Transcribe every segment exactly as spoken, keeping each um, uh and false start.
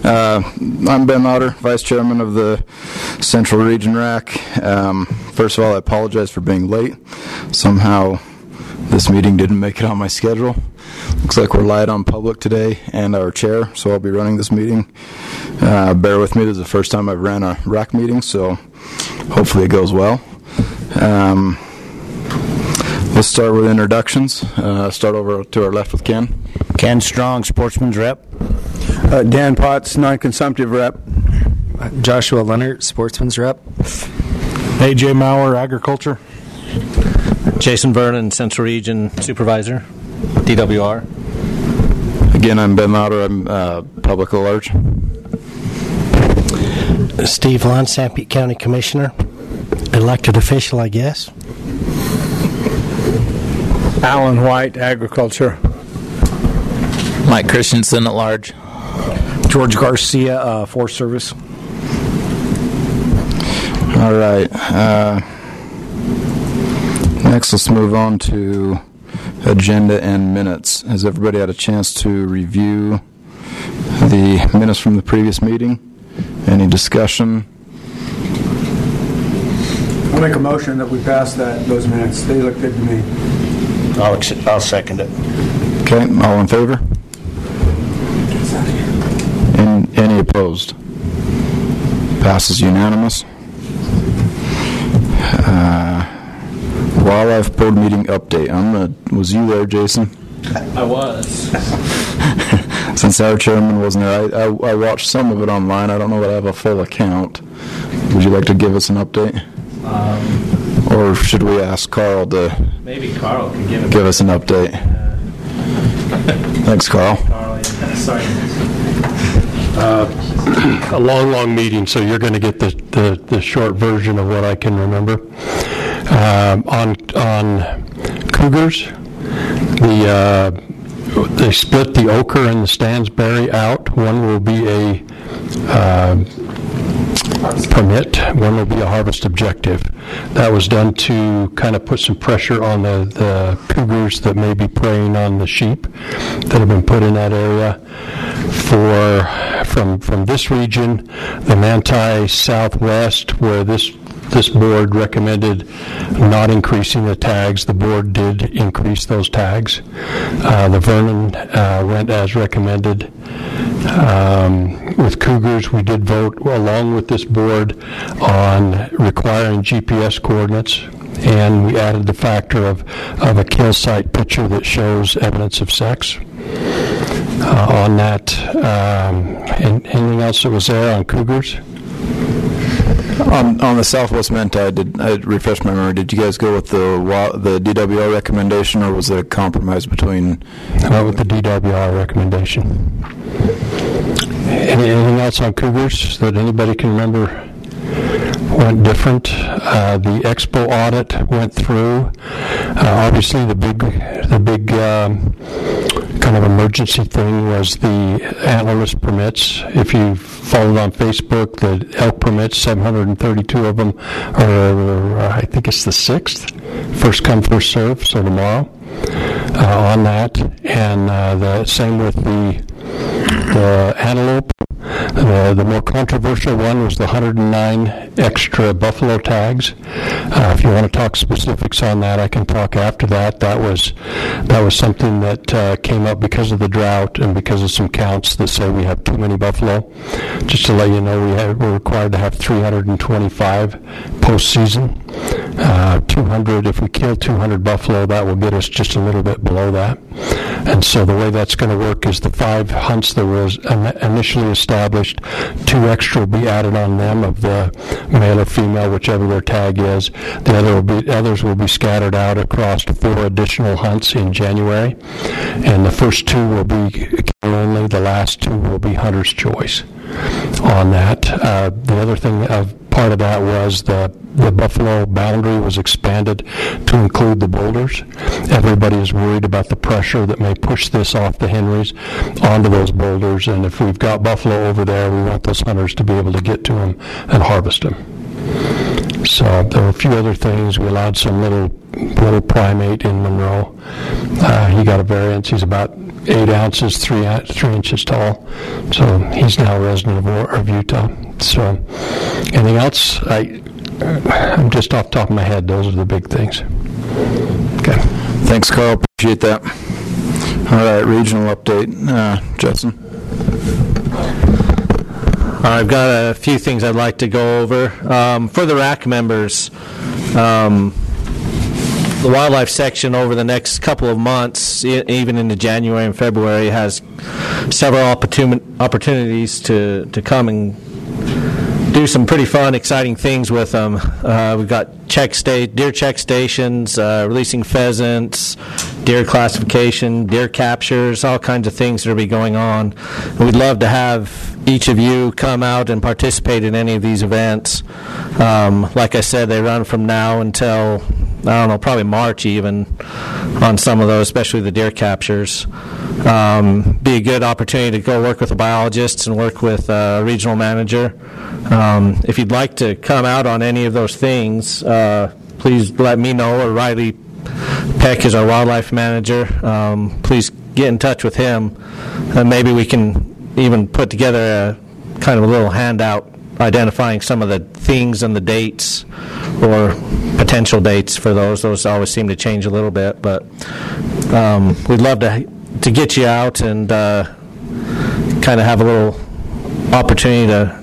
Uh, I'm Ben Lauder, Vice Chairman of the Central Region R A C. Um, first of all, I apologize for being late. Somehow this meeting didn't make it on my schedule. Looks like we're light on public today and our chair, so I'll be running this meeting. Uh, bear with me, this is the first time I've ran a R A C meeting, so hopefully it goes well. Um, let's start with introductions. Uh, start over to our left with Ken. Ken Strong, Sportsman's Rep. Uh, Dan Potts, Non-Consumptive Rep. Joshua Leonard, Sportsman's Rep. A J Maurer, Agriculture. Jason Vernon, Central Region Supervisor, D W R. Again, I'm Ben Lauder. I'm uh, Public at Large. Steve Lund, Sanpete County Commissioner. Elected official, I guess. Alan White, Agriculture. Mike Christensen at Large. George Garcia, uh, Forest Service. All right. Uh, next, let's move on to agenda and minutes. Has everybody had a chance to review the minutes from the previous meeting? Any discussion? I'll make a motion that we pass that those minutes. They look good to me. I'll, ex- I'll second it. Okay, all in favor? And any opposed? Passes unanimous. Uh, Wildlife Board meeting update. I'm gonna, was you there, Jason? I was. Since our chairman wasn't there, I, I, I watched some of it online. I don't know that I have a full account. Would you like to give us an update? Um, or should we ask Carl to maybe Carl can give, it give us an update? Uh, Thanks, Carl. Carl, yeah. Sorry. Uh, a long, long meeting, so you're going to get the, the, the short version of what I can remember. Um, on on cougars, the uh, they split the ochre and the Stansberry out. One will be a uh, permit, one will be a harvest objective. That was done to kind of put some pressure on the, the cougars that may be preying on the sheep that have been put in that area. For from from this region, the Manti Southwest, where this this board recommended not increasing the tags, the board did increase those tags. Uh, the Vernon uh, went as recommended. Um, with cougars, we did vote along with this board on requiring G P S coordinates, and we added the factor of, of a kill site picture that shows evidence of sex. Uh, on that, um, and anything else that was there on cougars? On, on the Southwest Manti, did I refresh my memory? Did you guys go with the the D W R recommendation, or was it a compromise between? I went with the D W R recommendation. Any, anything else on cougars that anybody can remember went different? Uh, the Expo audit went through. Uh, obviously, the big the big um, kind of emergency thing was the antlerless permits. If you followed on Facebook, the elk permits, seven hundred thirty-two of them, are, I think it's the sixth, first come, first serve, so tomorrow uh, on that. And uh, the same with the, the antelope. The, the more controversial one was the one hundred nine extra buffalo tags. Uh, if you want to talk specifics on that, I can talk after that. That was that was something that uh, came up because of the drought and because of some counts that say we have too many buffalo. Just to let you know, we have, we're required to have three hundred twenty-five postseason. Uh, two hundred, if we kill two hundred buffalo, that will get us just a little bit below that. And so the way that's going to work is the five hunts that was initially established, two extra will be added on them of the male or female, whichever their tag is. The other will be, others will be scattered out across four additional hunts in January. And the first two will be kill only, the last two will be hunter's choice on that. Uh, the other thing of part of that was the the buffalo boundary was expanded to include the boulders. Everybody is worried about the pressure that may push this off the Henrys onto those boulders, and if we've got buffalo over there, we want those hunters to be able to get to them and harvest them. So there were a few other things. We allowed some little little primate in Monroe. Uh, he got a variance. He's about eight ounces, three three inches tall. So he's now a resident of, of Utah. So anything else? I, I'm just off the top of my head. Those are the big things. Okay. Thanks, Carl. Appreciate that. All right, regional update. Uh, Justin. I've got a few things I'd like to go over. Um, for the R A C members, um, the wildlife section over the next couple of months, e- even into January and February, has several opportun- opportunities to, to come and do some pretty fun, exciting things with them. Uh, we've got check sta- deer check stations, uh, releasing pheasants, deer classification, deer captures, all kinds of things that will be going on. And we'd love to have each of you come out and participate in any of these events. Um, like I said, they run from now until, I don't know, probably March even on some of those, especially the deer captures. Um, be a good opportunity to go work with the biologists and work with uh, a regional manager. Um, if you'd like to come out on any of those things, uh, please let me know, or Riley Peck is our wildlife manager. Um, please get in touch with him, and maybe we can even put together a kind of a little handout identifying some of the things and the dates or potential dates for those. Those always seem to change a little bit, but um, we'd love to to get you out and uh, kind of have a little opportunity to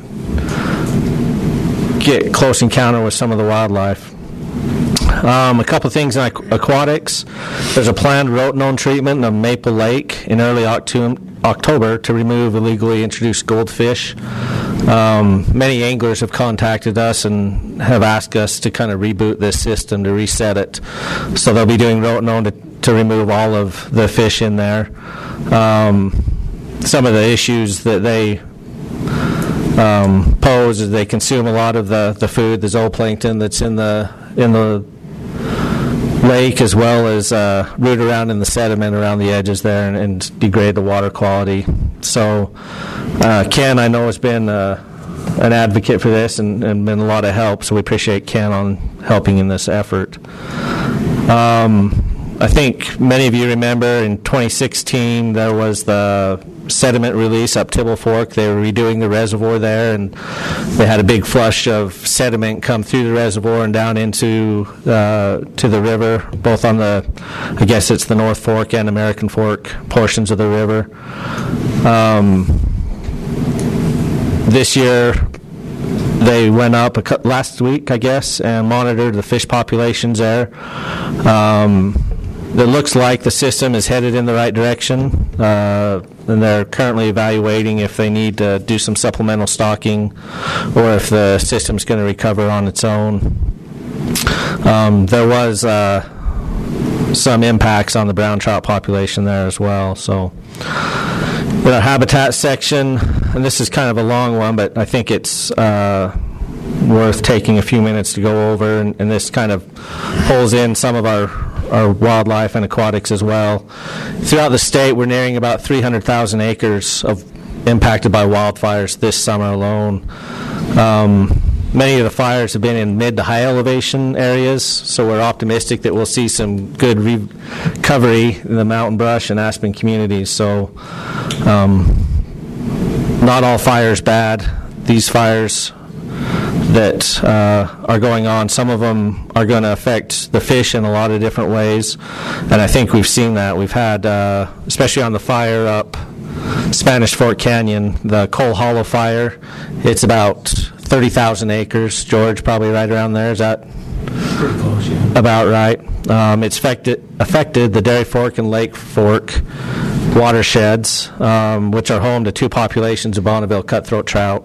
get close encounter with some of the wildlife. Um, a couple of things in aqu- aquatics. There's a planned rotenone treatment of Maple Lake in early Octo- October to remove illegally introduced goldfish. Um, many anglers have contacted us and have asked us to kind of reboot this system, to reset it. So they'll be doing rotenone to, to remove all of the fish in there. Um, some of the issues that they um, pose is they consume a lot of the, the food, the zooplankton that's in the in the lake, as well as uh, root around in the sediment around the edges there and, and degrade the water quality. So uh, Ken, I know, has been uh, an advocate for this and, and been a lot of help, so we appreciate Ken on helping in this effort. Um, I think many of you remember in twenty sixteen there was the sediment release up Tibble Fork. They were redoing the reservoir there, and they had a big flush of sediment come through the reservoir and down into uh, to the river, both on the, I guess it's the North Fork and American Fork portions of the river. Um, this year they went up a cu- last week, I guess, and monitored the fish populations there. Um, It looks like the system is headed in the right direction, uh, and they're currently evaluating if they need to do some supplemental stocking or if the system's going to recover on its own. Um, there was uh, some impacts on the brown trout population there as well. So in our habitat section, and this is kind of a long one, but I think it's uh, worth taking a few minutes to go over, and, and this kind of pulls in some of our our wildlife and aquatics as well. Throughout the state, we're nearing about three hundred thousand acres of impacted by wildfires this summer alone. Um, many of the fires have been in mid to high elevation areas, so we're optimistic that we'll see some good recovery in the mountain brush and aspen communities. So um, not all fires bad. These fires that uh, are going on, some of them are going to affect the fish in a lot of different ways, and I think we've seen that. We've had, uh, especially on the fire up Spanish Fork Canyon, the Coal Hollow fire, it's about thirty thousand acres. George, probably right around there. Is that Pretty close, yeah. about right? Um, it's affected, affected the Dairy Fork and Lake Fork watersheds, um, which are home to two populations of Bonneville cutthroat trout.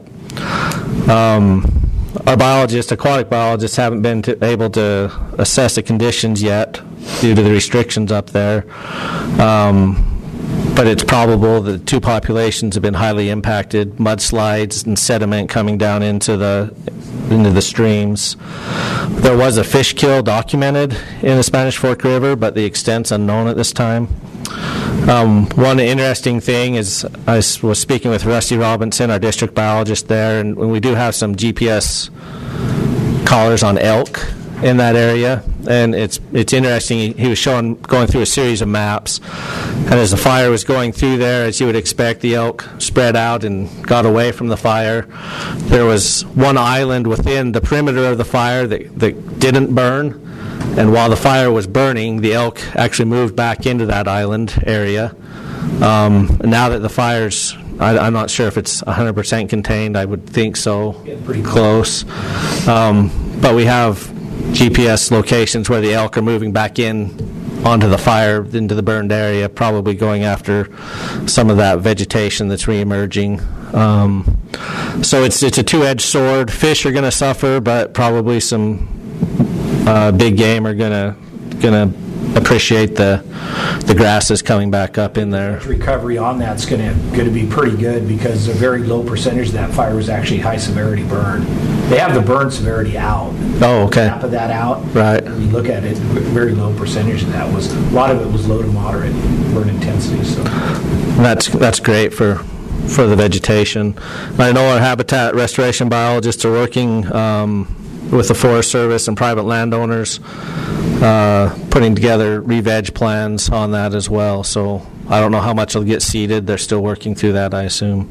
Um, Our biologists, aquatic biologists, haven't been to, able to assess the conditions yet due to the restrictions up there. Um, but it's probable that the two populations have been highly impacted. Mudslides and sediment coming down into the into the streams. There was a fish kill documented in the Spanish Fork River, but the extent's unknown at this time. Um, one interesting thing is I was speaking with Rusty Robinson, our district biologist there, and we do have some G P S collars on elk in that area, and it's it's interesting. He, he was showing going through a series of maps, and as the fire was going through there, as you would expect, the elk spread out and got away from the fire. There was one island within the perimeter of the fire that, that didn't burn, and while the fire was burning, the elk actually moved back into that island area. Um, now that the fire's, I, I'm not sure if it's one hundred percent contained. I would think so, pretty close. Um, but we have G P S locations where the elk are moving back in onto the fire, into the burned area, probably going after some of that vegetation that's reemerging. Um, so it's it's a two-edged sword. Fish are going to suffer, but probably some uh, big game are going to going to appreciate the the grasses coming back up in there. Recovery on that's going to going to be pretty good because a very low percentage of that fire was actually high severity burn. They have the burn severity out. Oh, okay. Map of that out. Right. When you look at it, very low percentage of that was, a lot of it was low to moderate burn intensity. So that's that's great for for the vegetation. I know our habitat restoration biologists are working um, with the Forest Service and private landowners, uh, putting together re-veg plans on that as well. So I don't know how much will get seeded. They're still working through that, I assume.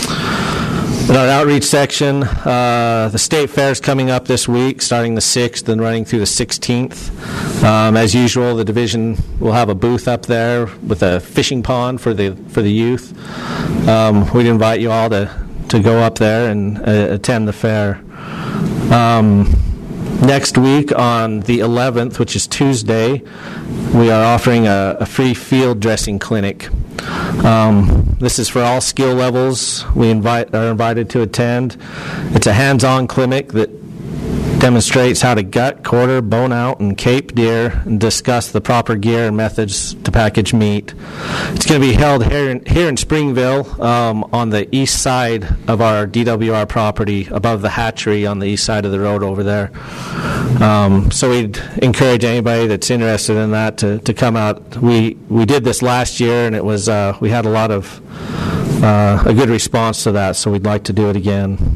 In our outreach section, uh, the state fair is coming up this week, starting the sixth and running through the sixteenth. Um, as usual, the division will have a booth up there with a fishing pond for the for the youth. Um, we'd invite you all to, to go up there and uh, attend the fair. Um, next week on the eleventh, which is Tuesday, we are offering a, a free field dressing clinic. Um, this is for all skill levels. We invite are invited to attend. It's a hands-on clinic that demonstrates how to gut, quarter, bone out, and cape deer, and discuss the proper gear and methods to package meat. It's going to be held here in, here in Springville um, on the east side of our D W R property, above the hatchery on the east side of the road over there. Um, so we'd encourage anybody that's interested in that to, to come out. We we did this last year, and it was uh, we had a lot of uh, a good response to that. So we'd like to do it again.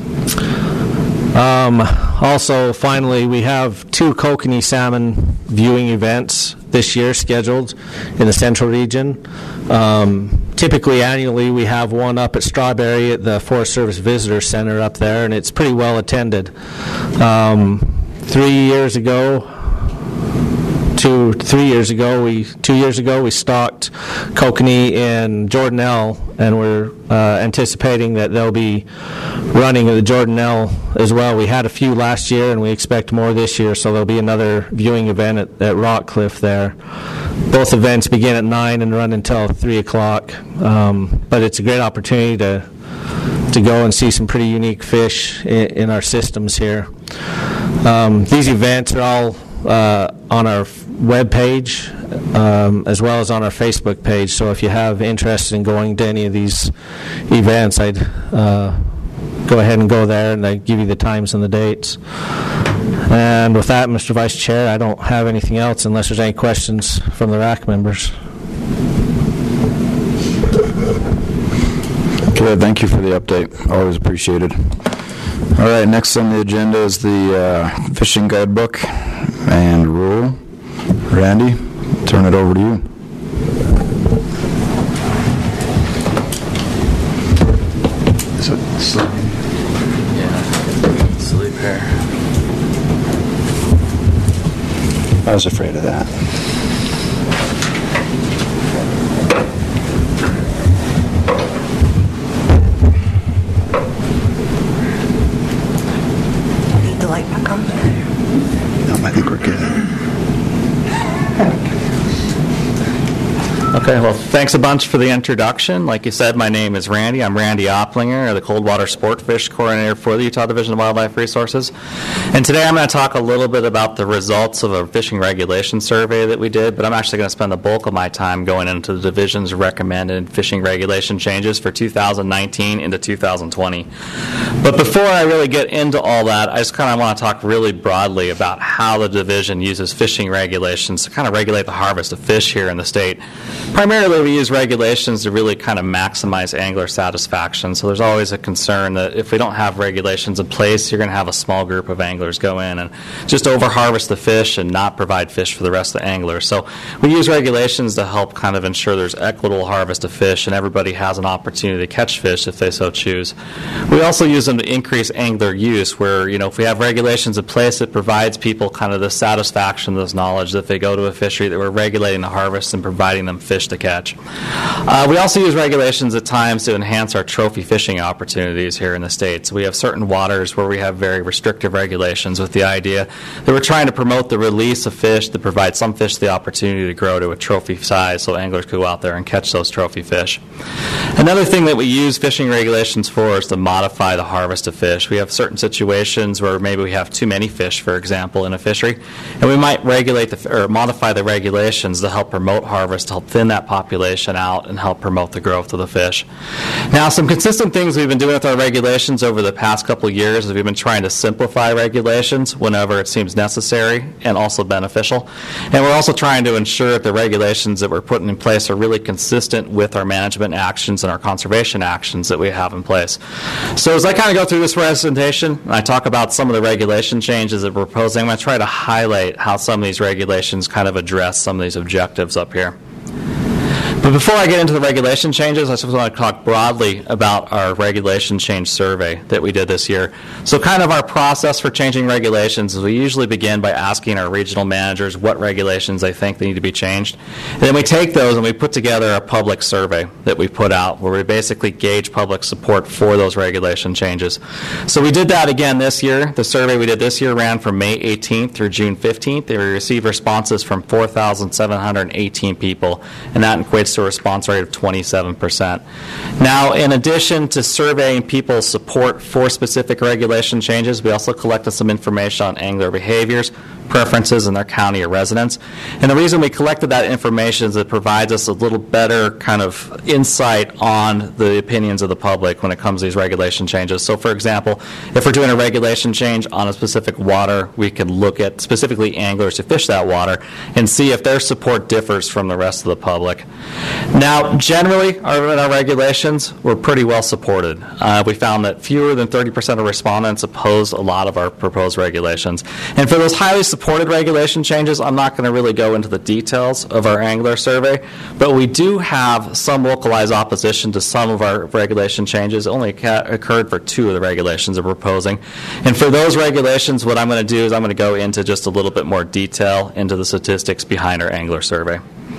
Um, also, finally, we have two kokanee salmon viewing events this year scheduled in the Central Region. Um, typically, annually, we have one up at Strawberry at the Forest Service Visitor Center up there, and it's pretty well attended. Um, three years ago, two, three years ago, we two years ago we stocked kokanee in Jordanelle, and we're uh, anticipating that they'll be running at the Jordanelle as well. We had a few last year, and we expect more this year, so there'll be another viewing event at, at Rockcliffe there. Both events begin at nine and run until three o'clock, um, but it's a great opportunity to to go and see some pretty unique fish in, in our systems here. Um, these events are all uh, on our web page, um, as well as on our Facebook page. So if you have interest in going to any of these events, I'd uh, go ahead and go there, and I give you the times and the dates. And with that, Mister Vice Chair, I don't have anything else unless there's any questions from the R A C members. Okay, thank you for the update. Always appreciated. All right, next on the agenda is the uh, fishing guidebook and rule. Randy, turn it over to you. So, sleep. Yeah, sleep here. I was afraid of that. Need the light back on? No, I think we're good. Okay, well, thanks a bunch for the introduction. Like you said, my name is Randy. I'm Randy Opplinger, the Coldwater Sportfish Coordinator for the Utah Division of Wildlife Resources. And today I'm going to talk a little bit about the results of a fishing regulation survey that we did, but I'm actually going to spend the bulk of my time going into the Division's recommended fishing regulation changes for two thousand nineteen into two thousand twenty. But before I really get into all that, I just kind of want to talk really broadly about how the Division uses fishing regulations to kind of regulate the harvest of fish here in the state. Primarily, we use regulations to really kind of maximize angler satisfaction. So there's always a concern that if we don't have regulations in place, you're going to have a small group of anglers go in and just over-harvest the fish and not provide fish for the rest of the anglers. So we use regulations to help kind of ensure there's equitable harvest of fish and everybody has an opportunity to catch fish if they so choose. We also use them to increase angler use where, you know, if we have regulations in place, it provides people kind of the satisfaction, this knowledge that if they go to a fishery that we're regulating the harvest and providing them fish to catch. Uh, we also use regulations at times to enhance our trophy fishing opportunities here in the state. So we have certain waters where we have very restrictive regulations with the idea that we're trying to promote the release of fish to provide some fish the opportunity to grow to a trophy size so anglers could go out there and catch those trophy fish. Another thing that we use fishing regulations for is to modify the harvest of fish. We have certain situations where maybe we have too many fish, for example, in a fishery, and we might regulate the, or modify the regulations to help promote harvest, to help thin that population out and help promote the growth of the fish. Now, some consistent things we've been doing with our regulations over the past couple of years is we've been trying to simplify regulations whenever it seems necessary and also beneficial. And we're also trying to ensure that the regulations that we're putting in place are really consistent with our management actions and our conservation actions that we have in place. So as I kind of go through this presentation, and I talk about some of the regulation changes that we're proposing, I'm going to try to highlight how some of these regulations kind of address some of these objectives up here. But before I get into the regulation changes, I just want to talk broadly about our regulation change survey that we did this year. So kind of our process for changing regulations is we usually begin by asking our regional managers what regulations they think they need to be changed. And then we take those and we put together a public survey that we put out where we basically gauge public support for those regulation changes. So we did that again this year. The survey we did this year ran from May eighteenth through June fifteenth. And we received responses from four thousand seven hundred eighteen people, and that equates to a response rate of twenty-seven percent. Now, in addition to surveying people's support for specific regulation changes, we also collected some information on angler behaviors, preferences in their county or residence. And the reason we collected that information is it provides us a little better kind of insight on the opinions of the public when it comes to these regulation changes. So, for example, if we're doing a regulation change on a specific water, we can look at specifically anglers who fish that water and see if their support differs from the rest of the public. Now, generally, our, our regulations were pretty well supported. Uh, we found that fewer than thirty percent of respondents opposed a lot of our proposed regulations. And for those highly supported regulation changes, I'm not going to really go into the details of our angler survey, but we do have some localized opposition to some of our regulation changes. It only ca- occurred for two of the regulations we're proposing. And for those regulations, what I'm going to do is I'm going to go into just a little bit more detail into the statistics behind our angler survey.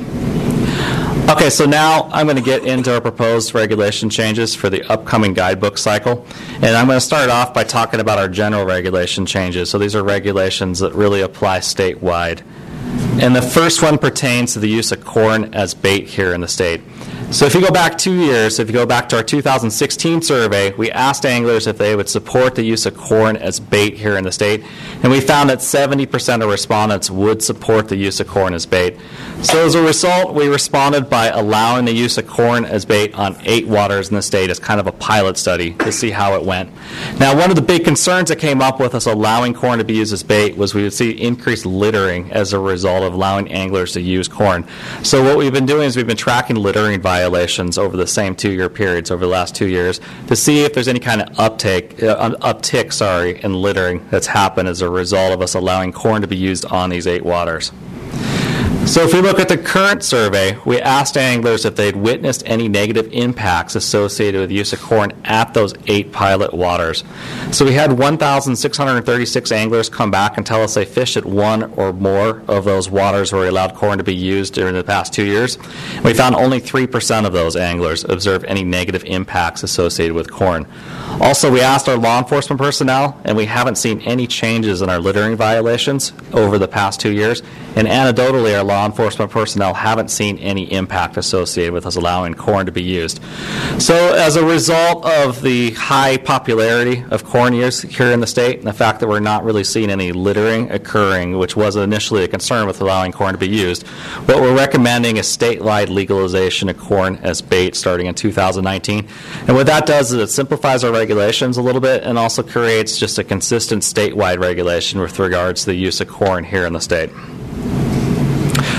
Okay, so now I'm going to get into our proposed regulation changes for the upcoming guidebook cycle. And I'm going to start off by talking about our general regulation changes. So these are regulations that really apply statewide. And the first one pertains to the use of corn as bait here in the state. So if you go back two years, if you go back to our two thousand sixteen survey, we asked anglers if they would support the use of corn as bait here in the state, and we found that seventy percent of respondents would support the use of corn as bait. So as a result, we responded by allowing the use of corn as bait on eight waters in the state as kind of a pilot study to see how it went. Now, one of the big concerns that came up with us allowing corn to be used as bait was we would see increased littering as a result of allowing anglers to use corn. So what we've been doing is we've been tracking littering violations over the same two-year periods, over the last two years, to see if there's any kind of uptake, uh, uptick, sorry, in littering that's happened as a result of us allowing corn to be used on these eight waters. So if we look at the current survey, we asked anglers if they'd witnessed any negative impacts associated with the use of corn at those eight pilot waters. So we had one thousand six hundred thirty-six anglers come back and tell us they fished at one or more of those waters where we allowed corn to be used during the past two years. We found only three percent of those anglers observed any negative impacts associated with corn. Also, we asked our law enforcement personnel, and we haven't seen any changes in our littering violations over the past two years. And anecdotally, our law enforcement personnel haven't seen any impact associated with us allowing corn to be used. So as a result of the high popularity of corn use here in the state and the fact that we're not really seeing any littering occurring, which was initially a concern with allowing corn to be used, what we're recommending is statewide legalization of corn as bait starting in two thousand nineteen. And what that does is it simplifies our regulations a little bit and also creates just a consistent statewide regulation with regards to the use of corn here in the state.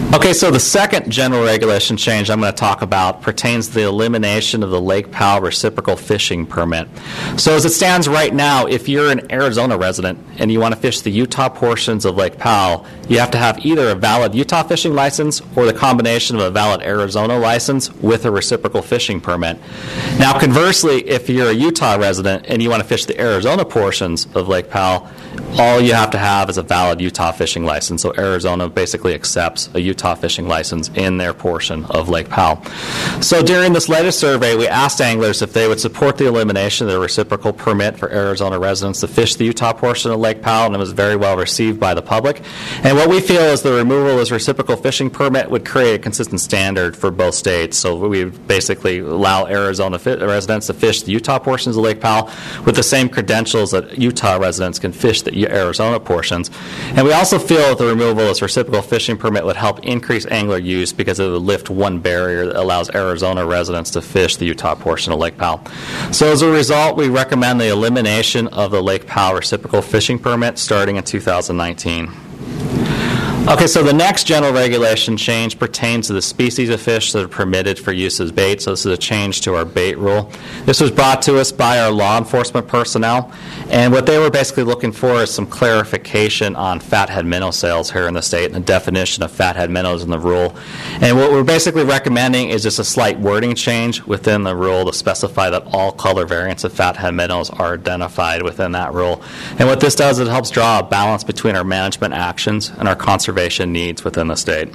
Okay, so the second general regulation change I'm going to talk about pertains to the elimination of the Lake Powell reciprocal fishing permit. So as it stands right now, if you're an Arizona resident and you want to fish the Utah portions of Lake Powell, you have to have either a valid Utah fishing license or the combination of a valid Arizona license with a reciprocal fishing permit. Now, conversely, if you're a Utah resident and you want to fish the Arizona portions of Lake Powell, all you have to have is a valid Utah fishing license. So Arizona basically accepts a Utah fishing license in their portion of Lake Powell. So during this latest survey, we asked anglers if they would support the elimination of the reciprocal permit for Arizona residents to fish the Utah portion of Lake Powell, and it was very well received by the public. And what we feel is the removal of this reciprocal fishing permit would create a consistent standard for both states. So we would basically allow Arizona fi- residents to fish the Utah portions of Lake Powell with the same credentials that Utah residents can fish the Arizona portions. And we also feel that the removal of this reciprocal fishing permit would help increase angler use because it would lift one barrier that allows Arizona residents to fish the Utah portion of Lake Powell. So as a result, we recommend the elimination of the Lake Powell reciprocal fishing permit starting in two thousand nineteen. Okay, so the next general regulation change pertains to the species of fish that are permitted for use as bait. So this is a change to our bait rule. This was brought to us by our law enforcement personnel, and what they were basically looking for is some clarification on fathead minnow sales here in the state and the definition of fathead minnows in the rule. And what we're basically recommending is just a slight wording change within the rule to specify that all color variants of fathead minnows are identified within that rule. And what this does is it helps draw a balance between our management actions and our conservation needs within the state.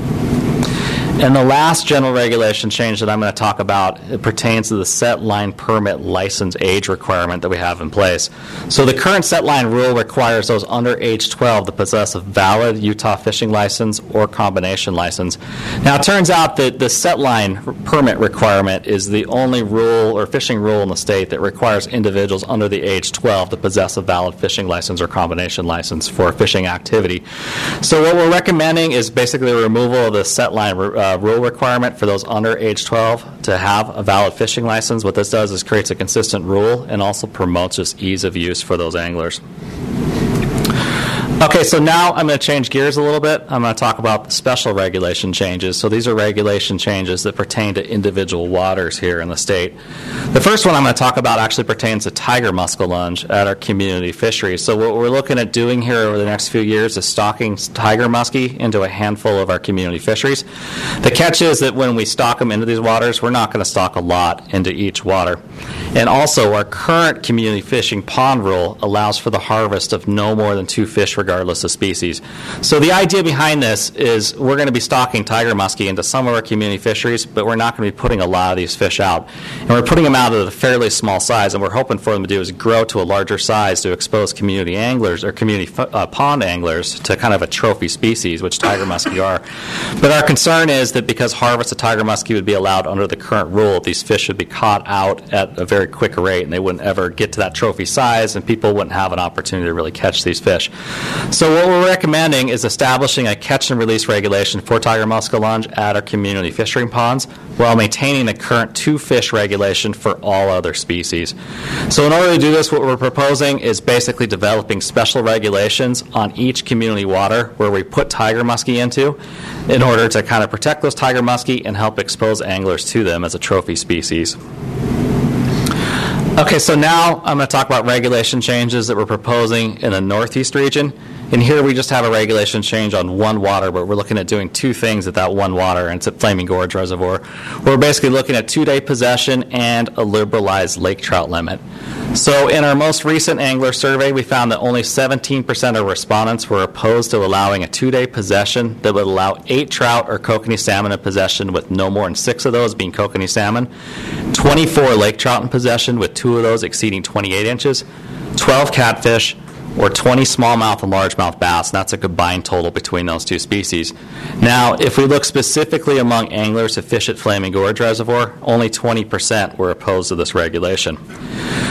And the last general regulation change that I'm going to talk about, it pertains to the set line permit license age requirement that we have in place. So the current set line rule requires those under age twelve to possess a valid Utah fishing license or combination license. Now it turns out that the set line permit requirement is the only rule or fishing rule in the state that requires individuals under the age twelve to possess a valid fishing license or combination license for a fishing activity. So what we're recommending is basically the removal of the set line uh, Uh, rule requirement for those under age twelve to have a valid fishing license. What this does is creates a consistent rule and also promotes just ease of use for those anglers. Okay, so now I'm going to change gears a little bit. I'm going to talk about the special regulation changes. So these are regulation changes that pertain to individual waters here in the state. The first one I'm going to talk about actually pertains to tiger muskellunge at our community fisheries. So what we're looking at doing here over the next few years is stocking tiger muskie into a handful of our community fisheries. The catch is that when we stock them into these waters, we're not going to stock a lot into each water. And also, our current community fishing pond rule allows for the harvest of no more than two fish regardless of species. So the idea behind this is we're going to be stocking tiger muskie into some of our community fisheries, but we're not going to be putting a lot of these fish out. And we're putting them out at a fairly small size, and we're hoping for them to do is grow to a larger size to expose community anglers or community uh, pond anglers to kind of a trophy species, which tiger muskie are. But our concern is that because harvest of tiger muskie would be allowed under the current rule, these fish would be caught out at a very quick rate, and they wouldn't ever get to that trophy size, and people wouldn't have an opportunity to really catch these fish. So what we're recommending is establishing a catch and release regulation for tiger muskellunge at our community fishing ponds while maintaining the current two fish regulation for all other species. So in order to do this, what we're proposing is basically developing special regulations on each community water where we put tiger muskie into in order to kind of protect those tiger muskie and help expose anglers to them as a trophy species. Okay, so now I'm going to talk about regulation changes that we're proposing in the Northeast region. And here we just have a regulation change on one water, but we're looking at doing two things at that one water, and it's at Flaming Gorge Reservoir. We're basically looking at two-day possession and a liberalized lake trout limit. So in our most recent angler survey, we found that only seventeen percent of respondents were opposed to allowing a two-day possession that would allow eight trout or kokanee salmon in possession, with no more than six of those being kokanee salmon, twenty-four lake trout in possession with two of those exceeding twenty-eight inches, twelve catfish, or twenty smallmouth and largemouth bass. And that's a combined total between those two species. Now, if we look specifically among anglers who fish at Flaming Gorge Reservoir, only twenty percent were opposed to this regulation.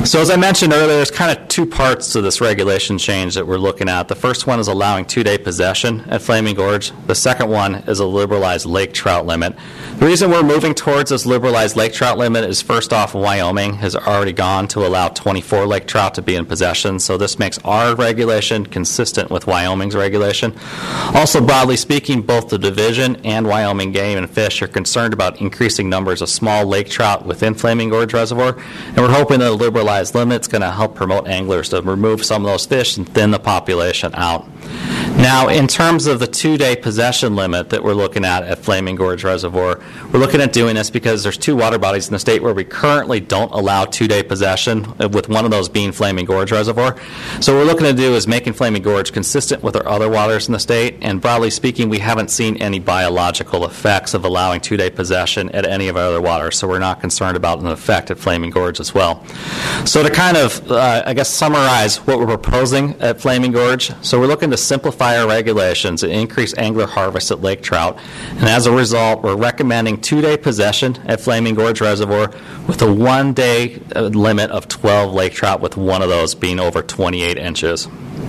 So as I mentioned earlier, there's kind of two parts to this regulation change that we're looking at. The first one is allowing two-day possession at Flaming Gorge. The second one is a liberalized lake trout limit. The reason we're moving towards this liberalized lake trout limit is, first off, Wyoming has already gone to allow twenty-four lake trout to be in possession, so this makes our regulation consistent with Wyoming's regulation. Also, broadly speaking, both the division and Wyoming Game and Fish are concerned about increasing numbers of small lake trout within Flaming Gorge Reservoir, and we're hoping that a liberalized limit is going to help promote anglers to remove some of those fish and thin the population out. Now, in terms of the two-day possession limit that we're looking at at Flaming Gorge Reservoir, we're looking at doing this because there's two water bodies in the state where we currently don't allow two-day possession, with one of those being Flaming Gorge Reservoir. So what we're looking to do is making Flaming Gorge consistent with our other waters in the state, and broadly speaking, we haven't seen any biological effects of allowing two-day possession at any of our other waters, so we're not concerned about an effect at Flaming Gorge as well. So to kind of, uh, I guess, summarize what we're proposing at Flaming Gorge, so we're looking to simplify our regulations and increase angler harvest at lake trout, and as a result, we're recommending two-day possession at Flaming Gorge Reservoir with a one-day uh, limit of twelve lake trout, with one of those being over twenty-eight inches.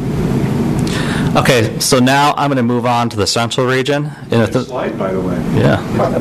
Okay, so now I'm going to move on to the central region. In Nice slide, by the way. Yeah.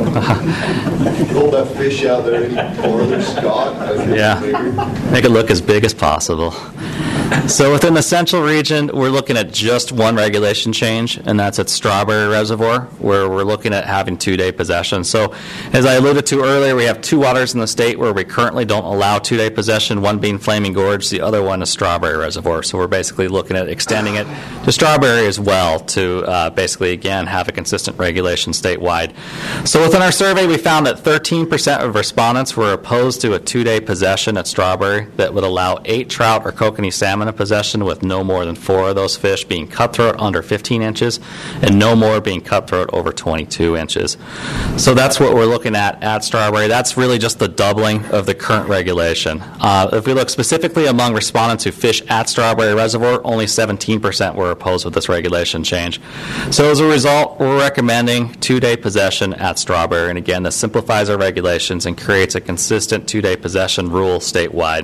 Pull that fish out there or the Scott. Yeah, make it look as big as possible. So within the central region, we're looking at just one regulation change, and that's at Strawberry Reservoir, where we're looking at having two-day possession. So as I alluded to earlier, we have two waters in the state where we currently don't allow two-day possession, one being Flaming Gorge, the other one is Strawberry Reservoir. So we're basically looking at extending it to Strawberry as well to uh, basically, again, have a consistent regulation statewide. So within our survey, we found that thirteen percent of respondents were opposed to a two-day possession at Strawberry that would allow eight trout or kokanee salmon in possession, with no more than four of those fish being cutthroat under fifteen inches and no more being cutthroat over twenty-two inches. So that's what we're looking at at Strawberry. That's really just the doubling of the current regulation. Uh, if we look specifically among respondents who fish at Strawberry Reservoir, only seventeen percent were opposed with this regulation change. So as a result, we're recommending two-day possession at Strawberry, and again, this simplifies our regulations and creates a consistent two-day possession rule statewide.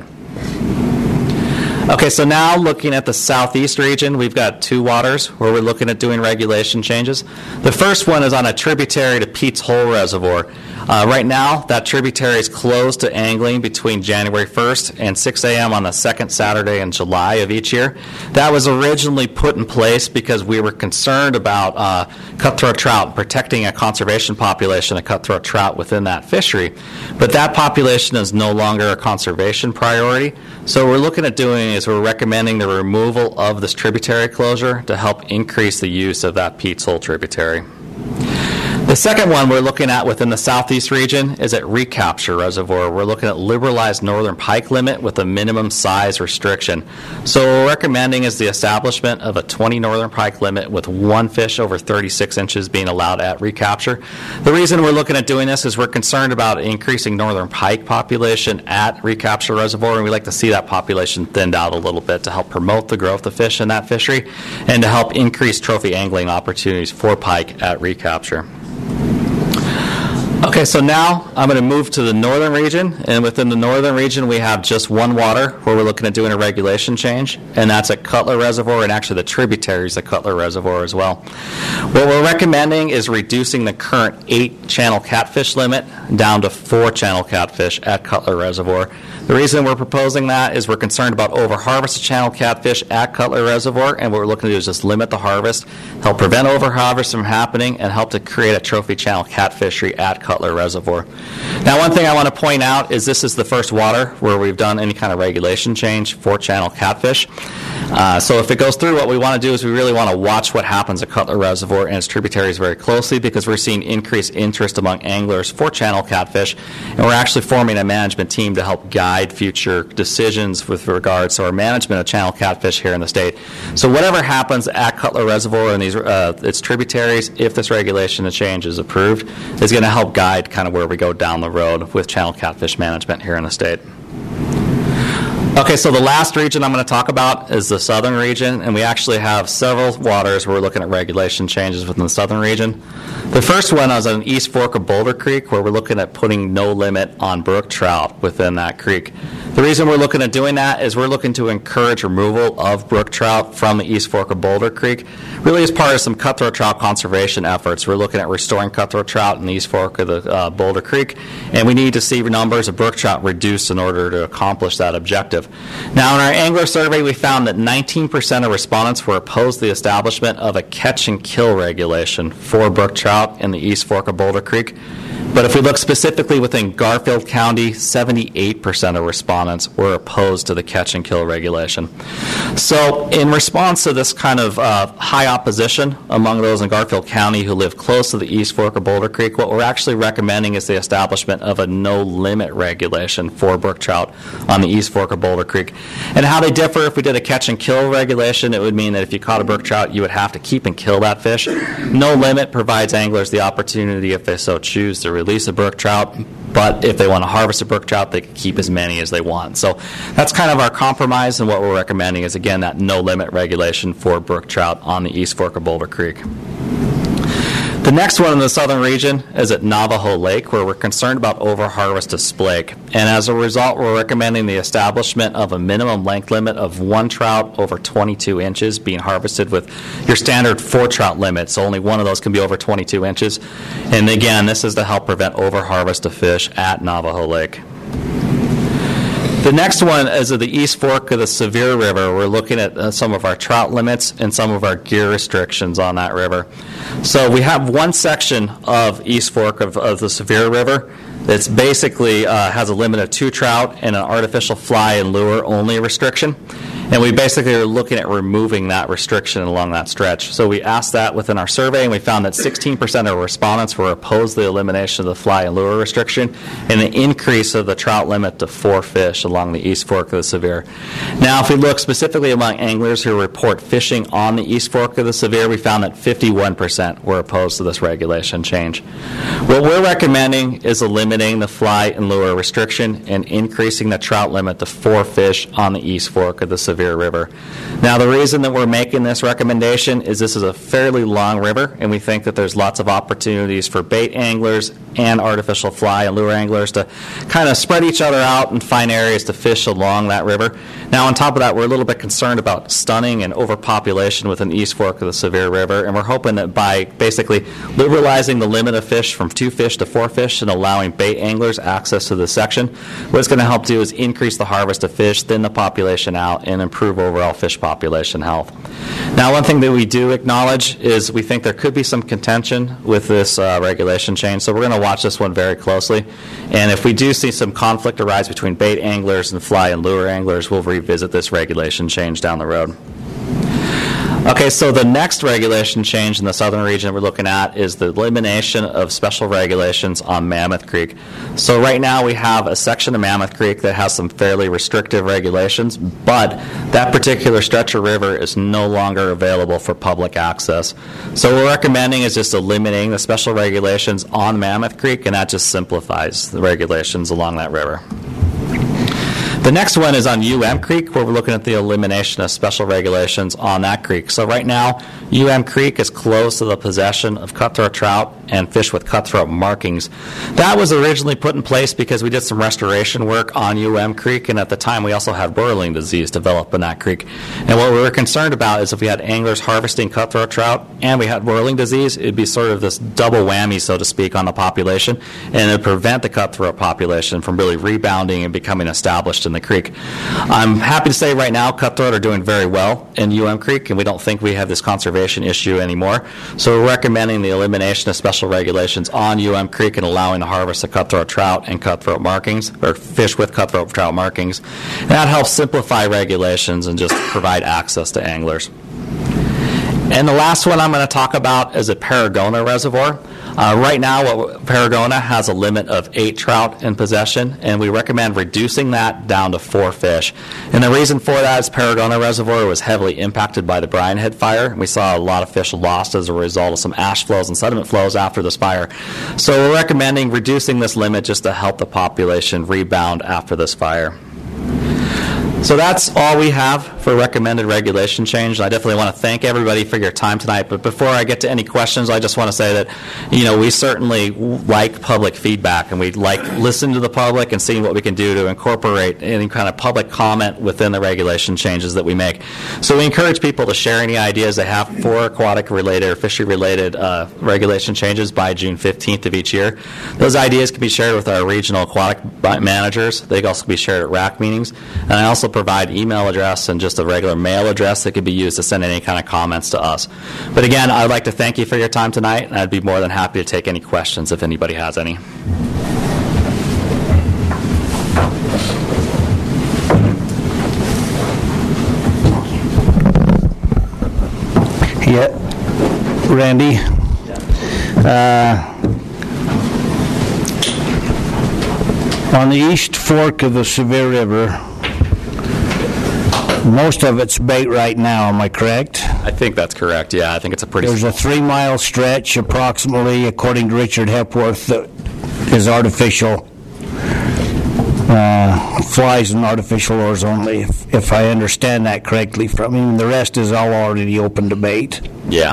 Okay, so now looking at the southeast region, we've got two waters where we're looking at doing regulation changes. The first one is on a tributary to Pete's Hole Reservoir. Uh, right now, that tributary is closed to angling between January first and six a.m. on the second Saturday in July of each year. That was originally put in place because we were concerned about uh, cutthroat trout, protecting a conservation population of cutthroat trout within that fishery. But that population is no longer a conservation priority. So what we're looking at doing is we're recommending the removal of this tributary closure to help increase the use of that Pete's Hole tributary. The second one we're looking at within the southeast region is at Recapture Reservoir. We're looking at liberalized northern pike limit with a minimum size restriction. So what we're recommending is the establishment of a twenty northern pike limit with one fish over thirty-six inches being allowed at Recapture. The reason we're looking at doing this is we're concerned about increasing northern pike population at Recapture Reservoir, and we like to see that population thinned out a little bit to help promote the growth of fish in that fishery and to help increase trophy angling opportunities for pike at Recapture. Okay, so now I'm going to move to the northern region, and within the northern region we have just one water where we're looking at doing a regulation change, and that's at Cutler Reservoir, and actually the tributaries at Cutler Reservoir as well. What we're recommending is reducing the current eight channel catfish limit down to four channel catfish at Cutler Reservoir. The reason we're proposing that is we're concerned about over-harvested channel catfish at Cutler Reservoir, and what we're looking to do is just limit the harvest, help prevent over-harvest from happening, and help to create a trophy channel catfishery at Cutler Reservoir. Now, one thing I want to point out is this is the first water where we've done any kind of regulation change for channel catfish. Uh, so if it goes through, what we want to do is we really want to watch what happens at Cutler Reservoir and its tributaries very closely, because we're seeing increased interest among anglers for channel catfish, and we're actually forming a management team to help guide future decisions with regards to our management of channel catfish here in the state. So whatever happens at Cutler Reservoir and these uh, its tributaries, if this regulation change is approved, is going to help guide kind of where we go down the road with channel catfish management here in the state. Okay, so the last region I'm going to talk about is the southern region, and we actually have several waters where we're looking at regulation changes within the southern region. The first one is on East Fork of Boulder Creek, where we're looking at putting no limit on brook trout within that creek. The reason we're looking at doing that is we're looking to encourage removal of brook trout from the East Fork of Boulder Creek, really as part of some cutthroat trout conservation efforts. We're looking at restoring cutthroat trout in the East Fork of the uh, Boulder Creek, and we need to see numbers of brook trout reduced in order to accomplish that objective. Now, in our angler survey, we found that nineteen percent of respondents were opposed to the establishment of a catch and kill regulation for brook trout in the East Fork of Boulder Creek. But if we look specifically within Garfield County, seventy-eight percent of respondents were opposed to the catch and kill regulation. So in response to this kind of uh, high opposition among those in Garfield County who live close to the East Fork of Boulder Creek, what we're actually recommending is the establishment of a no-limit regulation for brook trout on the East Fork of Boulder Creek. And how they differ, if we did a catch and kill regulation, it would mean that if you caught a brook trout, you would have to keep and kill that fish. No limit provides anglers the opportunity, if they so choose, to release a brook trout, but if they want to harvest a brook trout, they can keep as many as they want. So that's kind of our compromise, and what we're recommending is, again, that no-limit regulation for brook trout on the East Fork of Boulder Creek. The next one in the southern region is at Navajo Lake, where we're concerned about overharvest of splake. And as a result, we're recommending the establishment of a minimum length limit of one trout over twenty-two inches being harvested with your standard four trout limit. So only one of those can be over twenty-two inches. And again, this is to help prevent overharvest of fish at Navajo Lake. The next one is at the East Fork of the Sevier River. We're looking at uh, some of our trout limits and some of our gear restrictions on that river. So we have one section of East Fork of, of the Sevier River that's basically uh, has a limit of two trout and an artificial fly and lure only restriction. And we basically are looking at removing that restriction along that stretch. So we asked that within our survey, and we found that sixteen percent of respondents were opposed to the elimination of the fly and lure restriction and the increase of the trout limit to four fish along the East Fork of the Sevier. Now, if we look specifically among anglers who report fishing on the East Fork of the Sevier, we found that fifty-one percent were opposed to this regulation change. What we're recommending is eliminating the fly and lure restriction and increasing the trout limit to four fish on the East Fork of the Sevier River. Now, the reason that we're making this recommendation is this is a fairly long river, and we think that there's lots of opportunities for bait anglers and artificial fly and lure anglers to kind of spread each other out and find areas to fish along that river. Now, on top of that, we're a little bit concerned about stunning and overpopulation within the East Fork of the Sevier River, and we're hoping that by basically liberalizing the limit of fish from two fish to four fish and allowing bait anglers access to this section, what it's going to help do is increase the harvest of fish, thin the population out, and improve overall fish population health. Now, one thing that we do acknowledge is we think there could be some contention with this uh, regulation change, so we're going to watch this one very closely. And if we do see some conflict arise between bait anglers and fly and lure anglers, we'll revisit this regulation change down the road. Okay, so the next regulation change in the southern region we're looking at is the elimination of special regulations on Mammoth Creek. So right now we have a section of Mammoth Creek that has some fairly restrictive regulations, but that particular stretch of river is no longer available for public access. So what we're recommending is just eliminating the special regulations on Mammoth Creek, and that just simplifies the regulations along that river. The next one is on U M Creek, where we're looking at the elimination of special regulations on that creek. So right now, U M Creek is closed to the possession of cutthroat trout and fish with cutthroat markings. That was originally put in place because we did some restoration work on U M Creek, and at the time we also had whirling disease develop in that creek. And what we were concerned about is if we had anglers harvesting cutthroat trout and we had whirling disease, it'd be sort of this double whammy, so to speak, on the population, and it would prevent the cutthroat population from really rebounding and becoming established in the creek. I'm happy to say right now cutthroat are doing very well in U M Creek, and we don't think we have this conservation issue anymore. So we're recommending the elimination of special regulations on U M Creek and allowing the harvest of cutthroat trout and cutthroat markings, or fish with cutthroat trout markings. And that helps simplify regulations and just provide access to anglers. And the last one I'm going to talk about is a Paragona Reservoir. Uh, right now, what, Paragona has a limit of eight trout in possession, and we recommend reducing that down to four fish. And the reason for that is Paragona Reservoir was heavily impacted by the Brian Head fire. We saw a lot of fish lost as a result of some ash flows and sediment flows after this fire. So we're recommending reducing this limit just to help the population rebound after this fire. So that's all we have for recommended regulation change. I definitely want to thank everybody for your time tonight. But before I get to any questions, I just want to say that, you know, we certainly like public feedback, and we like listening to the public and seeing what we can do to incorporate any kind of public comment within the regulation changes that we make. So we encourage people to share any ideas they have for aquatic-related or fishery-related uh, regulation changes by June fifteenth of each year. Those ideas can be shared with our regional aquatic managers. They can also be shared at R A C meetings. And I also provide email address and just a regular mail address that could be used to send any kind of comments to us. But again, I'd like to thank you for your time tonight, and I'd be more than happy to take any questions if anybody has any. Yeah, Randy. Uh, on the east fork of the Sevier River, most of it's bait right now, am I correct? I think that's correct, yeah. I think it's a pretty... There's a three-mile stretch approximately, according to Richard Hepworth, that is artificial. Uh, flies and artificial lures only, if, if I understand that correctly from him. The rest is all already open to bait. Yeah.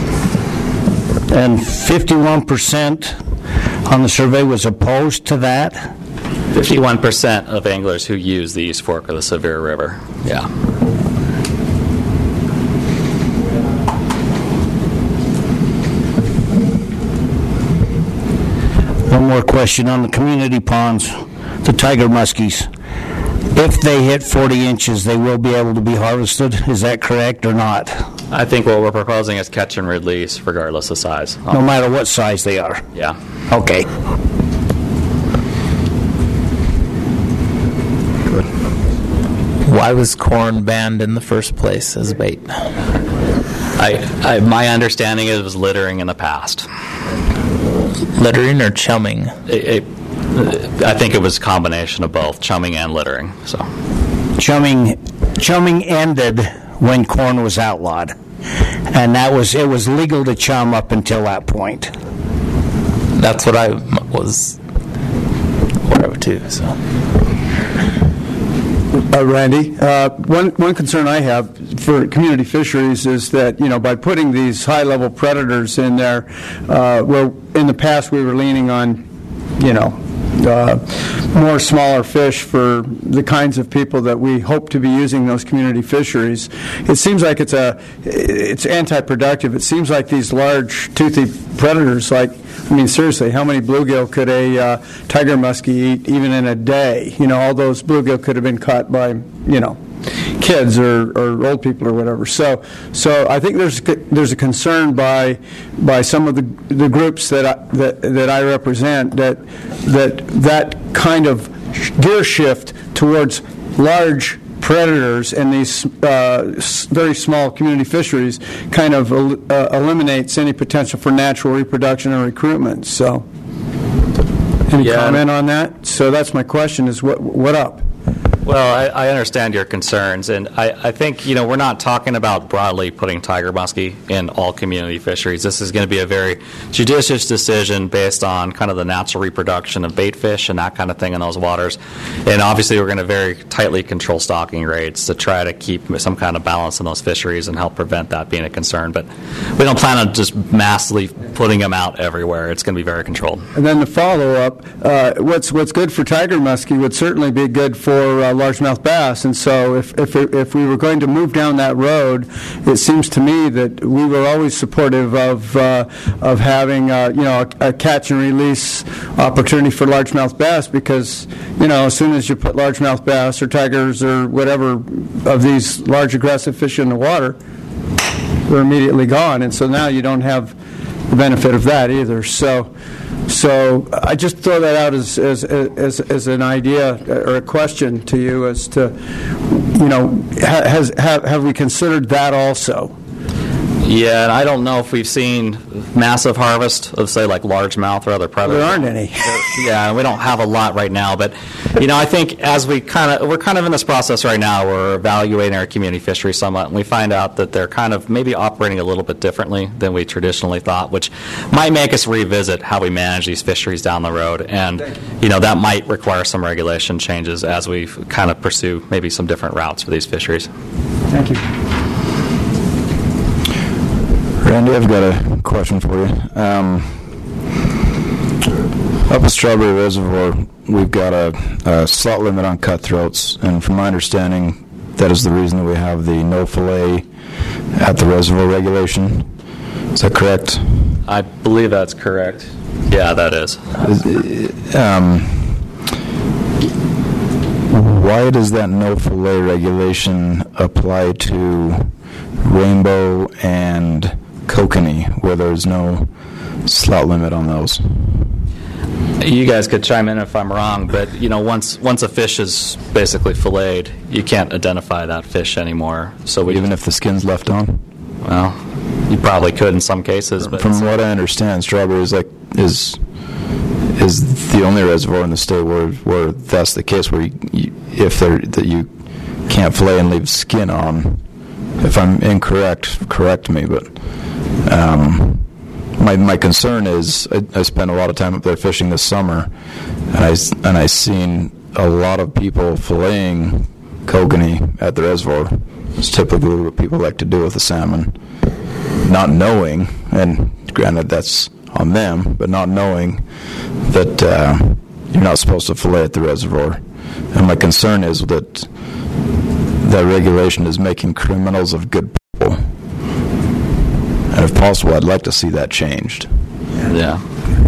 And fifty-one percent on the survey was opposed to that? fifty-one percent of anglers who use the East Fork of the Sevier River, yeah. One more question on the community ponds, the tiger muskies. If they hit forty inches, they will be able to be harvested. Is that correct or not? I think what we're proposing is catch and release regardless of size. No matter what size they are? Yeah. Okay. Why was corn banned in the first place as bait? I, I, my understanding is it was littering in the past. Littering or chumming? It, it, I think it was a combination of both, chumming and littering. So, chumming, chumming ended when corn was outlawed, and that was it was legal to chum up until that point. That's what I was aware of too. So. Uh, Randy, uh, one one concern I have for community fisheries is that, you know, by putting these high-level predators in there, uh, where in the past we were leaning on, you know, uh, more smaller fish for the kinds of people that we hope to be using those community fisheries. It seems like it's a it's anti-productive. It seems like these large toothy predators, like, I mean, seriously, how many bluegill could a uh, tiger muskie eat even in a day? You know, all those bluegill could have been caught by, you know, kids or, or old people or whatever. So, so I think there's there's a concern by by some of the the groups that I, that that I represent that that that kind of gear shift towards large predators and these uh, very small community fisheries kind of uh, eliminates any potential for natural reproduction and recruitment. So, any yeah. comment on that? So that's my question: is what what up? Well, I, I understand your concerns, and I, I think, you know, we're not talking about broadly putting tiger muskie in all community fisheries. This is going to be a very judicious decision based on kind of the natural reproduction of bait fish and that kind of thing in those waters. And obviously we're going to very tightly control stocking rates to try to keep some kind of balance in those fisheries and help prevent that being a concern. But we don't plan on just massively putting them out everywhere. It's going to be very controlled. And then the follow-up, uh, what's what's good for tiger muskie would certainly be good for uh, largemouth bass, and so if, if if we were going to move down that road, it seems to me that we were always supportive of uh, of having uh, you know a, a catch and release opportunity for largemouth bass, because you know as soon as you put largemouth bass or tigers or whatever of these large aggressive fish in the water, they're immediately gone, and so now you don't have the benefit of that either. So. So I just throw that out as, as as as an idea or a question to you as to, you know, has have have we considered that also? Yeah, and I don't know if we've seen massive harvest of, say, like largemouth or other predators. There aren't any. Yeah, we don't have a lot right now. But, you know, I think as we kind of, we're kind of in this process right now, we're evaluating our community fisheries somewhat, and we find out that they're kind of maybe operating a little bit differently than we traditionally thought, which might make us revisit how we manage these fisheries down the road. And, you know, that might require some regulation changes as we kind of pursue maybe some different routes for these fisheries. Thank you. Randy, I've got a question for you. Um, up at Strawberry Reservoir, we've got a, a slot limit on cutthroats, and from my understanding, that is the reason that we have the no fillet at the reservoir regulation. Is that correct? I believe that's correct. Yeah, that is. Um, why does that no fillet regulation apply to rainbow and kokanee, where there's no slot limit on those? You guys could chime in if I'm wrong, but you know, once once a fish is basically filleted, you can't identify that fish anymore. So we, even if the skin's left on? Well, you probably could in some cases. But from what I understand, Strawberry is like is is the only reservoir in the state where where that's the case. Where you, you, if there that you can't fillet and leave skin on. If I'm incorrect, correct me, but um, my my concern is I, I spent a lot of time up there fishing this summer, and I and I seen a lot of people filleting kokanee at the reservoir. It's typically what people like to do with the salmon, not knowing, and granted that's on them, but not knowing that uh, you're not supposed to fillet at the reservoir. And my concern is that that regulation is making criminals of good people. And if possible, I'd like to see that changed. Yeah.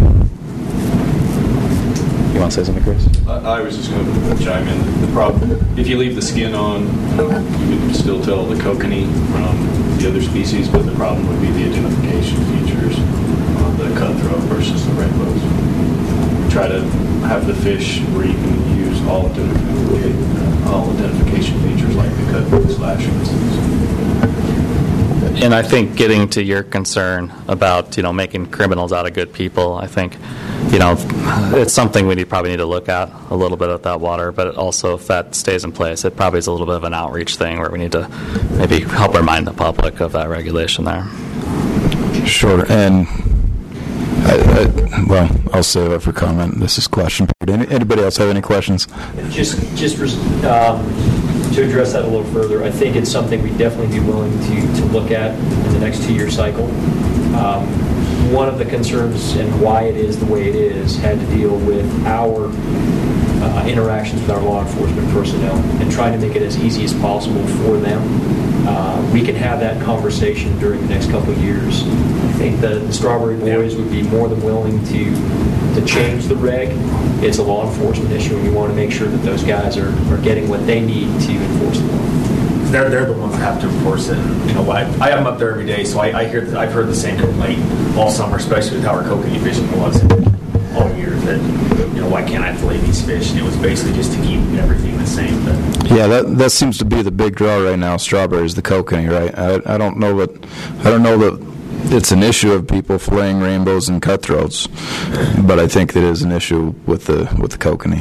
You want to say something, Chris? I, I was just going to chime in. The problem, if you leave the skin on, you can still tell the kokanee from the other species, but the problem would be the identification features on the cutthroat versus the rainbows. We try to have the fish where you can use all identification, all identification features like the cutthroat slash, for instance. And I think getting to your concern about, you know, making criminals out of good people, I think, you know, it's something we need, probably need to look at a little bit at that water, but also if that stays in place, it probably is a little bit of an outreach thing where we need to maybe help remind the public of that regulation there. Sure, and I, I, well, I'll save it for comment. This is question period. Any, anybody else have any questions? Just, just um, to address that a little further, I think it's something we'd definitely be willing to, to look at in the next two-year cycle. Um, one of the concerns and why it is the way it is had to deal with our uh, interactions with our law enforcement personnel and trying to make it as easy as possible for them. Uh, we can have that conversation during the next couple of years. I think the, the Strawberry Boys would be more than willing to to change the reg. It's a law enforcement issue, and we want to make sure that those guys are, are getting what they need to enforce the law. They're they're the ones that have to enforce it. You know, I I am up there every day, so I, I hear I've heard the same complaint all summer, especially with how our kokanee fishing was all year. That, you know, why can't I fillet these fish? And it was basically just to keep everything the same. But yeah, that that seems to be the big draw right now. Strawberry is the kokanee, right? I I don't know that I don't know that it's an issue of people filleting rainbows and cutthroats, but I think it is an issue with the with the kokanee.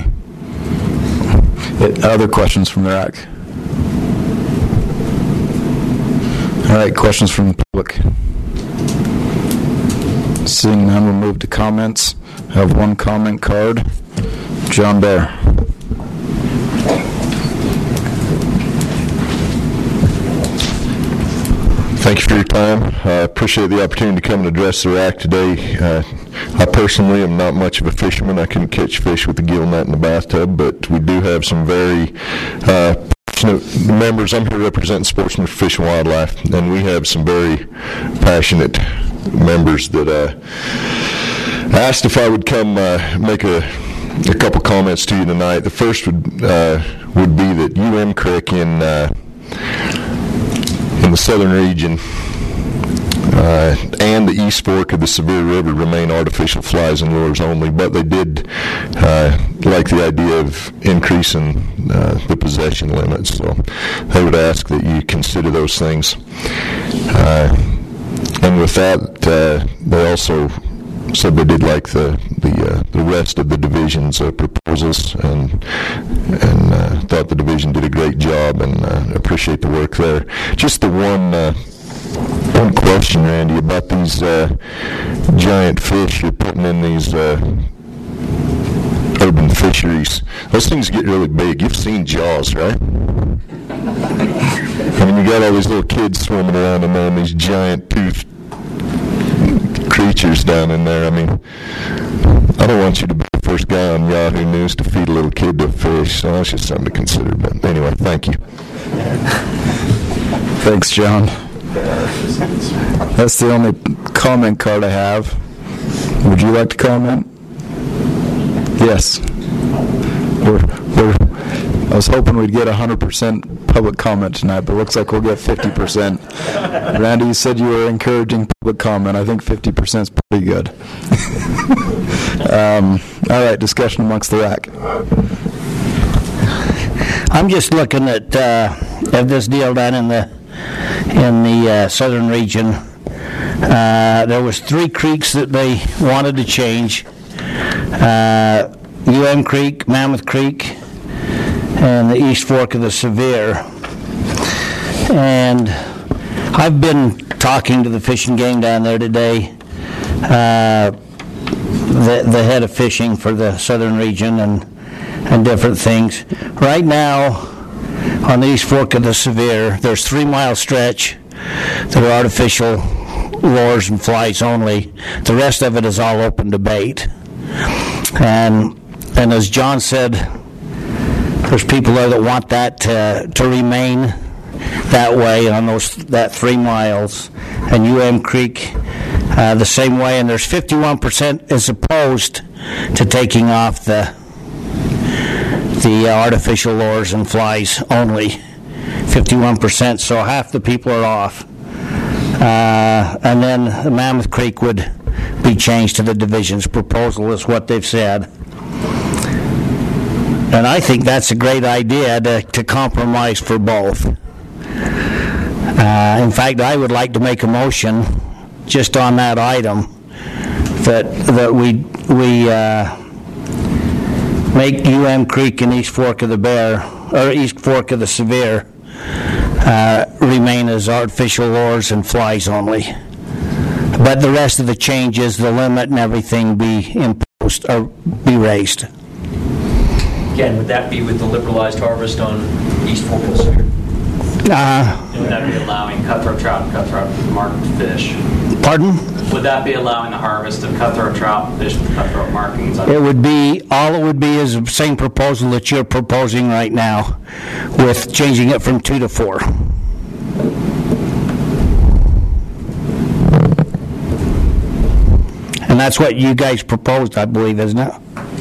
Other questions from the rack? All right, questions from the public. Seeing none, we'll move to comments. I have one comment card. John Bear. Thank you for your time. I appreciate the opportunity to come and address the R A C today. Uh, I personally am not much of a fisherman. I couldn't catch fish with a gill net in the bathtub, but we do have some very uh, passionate members. I'm here representing Sportsmen for Fish and Wildlife, and we have some very passionate members that uh, asked if I would come uh, make a, a couple comments to you tonight. The first would uh, would be that U M Creek in uh, in the southern region uh, and the East Fork of the Sevier River remain artificial flies and lures only, but they did uh, like the idea of increasing uh, the possession limits, so they would ask that you consider those things. Uh, and with that, uh, they also said they did like the the uh, the rest of the division's uh, proposals, and and uh, thought the division did a great job, and uh, appreciate the work there. Just the one uh, one question, Randy, about these uh, giant fish you're putting in these uh, urban fisheries. Those things get really big. You've seen Jaws, right? I mean, you got all these little kids swimming around in there, and these giant toothed creatures down in there. I mean, I don't want you to be the first guy on Yahoo News to feed a little kid to a fish, so that's just something to consider. But anyway, thank you. Thanks, John. That's the only comment card I have. Would you like to comment? Yes. We're, we're, I was hoping we'd get one hundred percent public comment tonight, but it looks like we'll get fifty percent. Randy, you said you were encouraging public comment. I think fifty percent is pretty good. um, all right, discussion amongst the R A C. I'm just looking at uh, at this deal down in the in the uh, southern region. Uh, there was three creeks that they wanted to change: uh, U M Creek, Mammoth Creek, and the East Fork of the Sevier. And I've been talking to the fishing gang down there today, uh, the the head of fishing for the southern region, and and different things. Right now, on the East Fork of the Sevier, there's three mile stretch that are artificial lures and flies only. The rest of it is all open to bait. And and as John said, there's people there that want that to, to remain that way on those that three miles, and U M Creek uh, the same way. And there's fifty-one percent is opposed to taking off the the artificial lures and flies only. fifty-one percent, so half the people are off. Uh, and then the Mammoth Creek would be changed to the division's proposal, is what they've said. And I think that's a great idea to, to compromise for both. Uh, in fact, I would like to make a motion just on that item that that we we uh, make U M Creek and East Fork of the Bear or East Fork of the Sevier uh, remain as artificial lures and flies only, but the rest of the changes, the limit and everything, be imposed or be raised. Again, would that be with the liberalized harvest on East Fork of the Sevier? Uh, Would that be allowing cutthroat trout and cutthroat marked fish? Pardon? Would that be allowing the harvest of cutthroat trout, fish with cutthroat markings? It would be, all it would be is the same proposal that you're proposing right now, with changing it from two to four. And that's what you guys proposed, I believe, isn't it?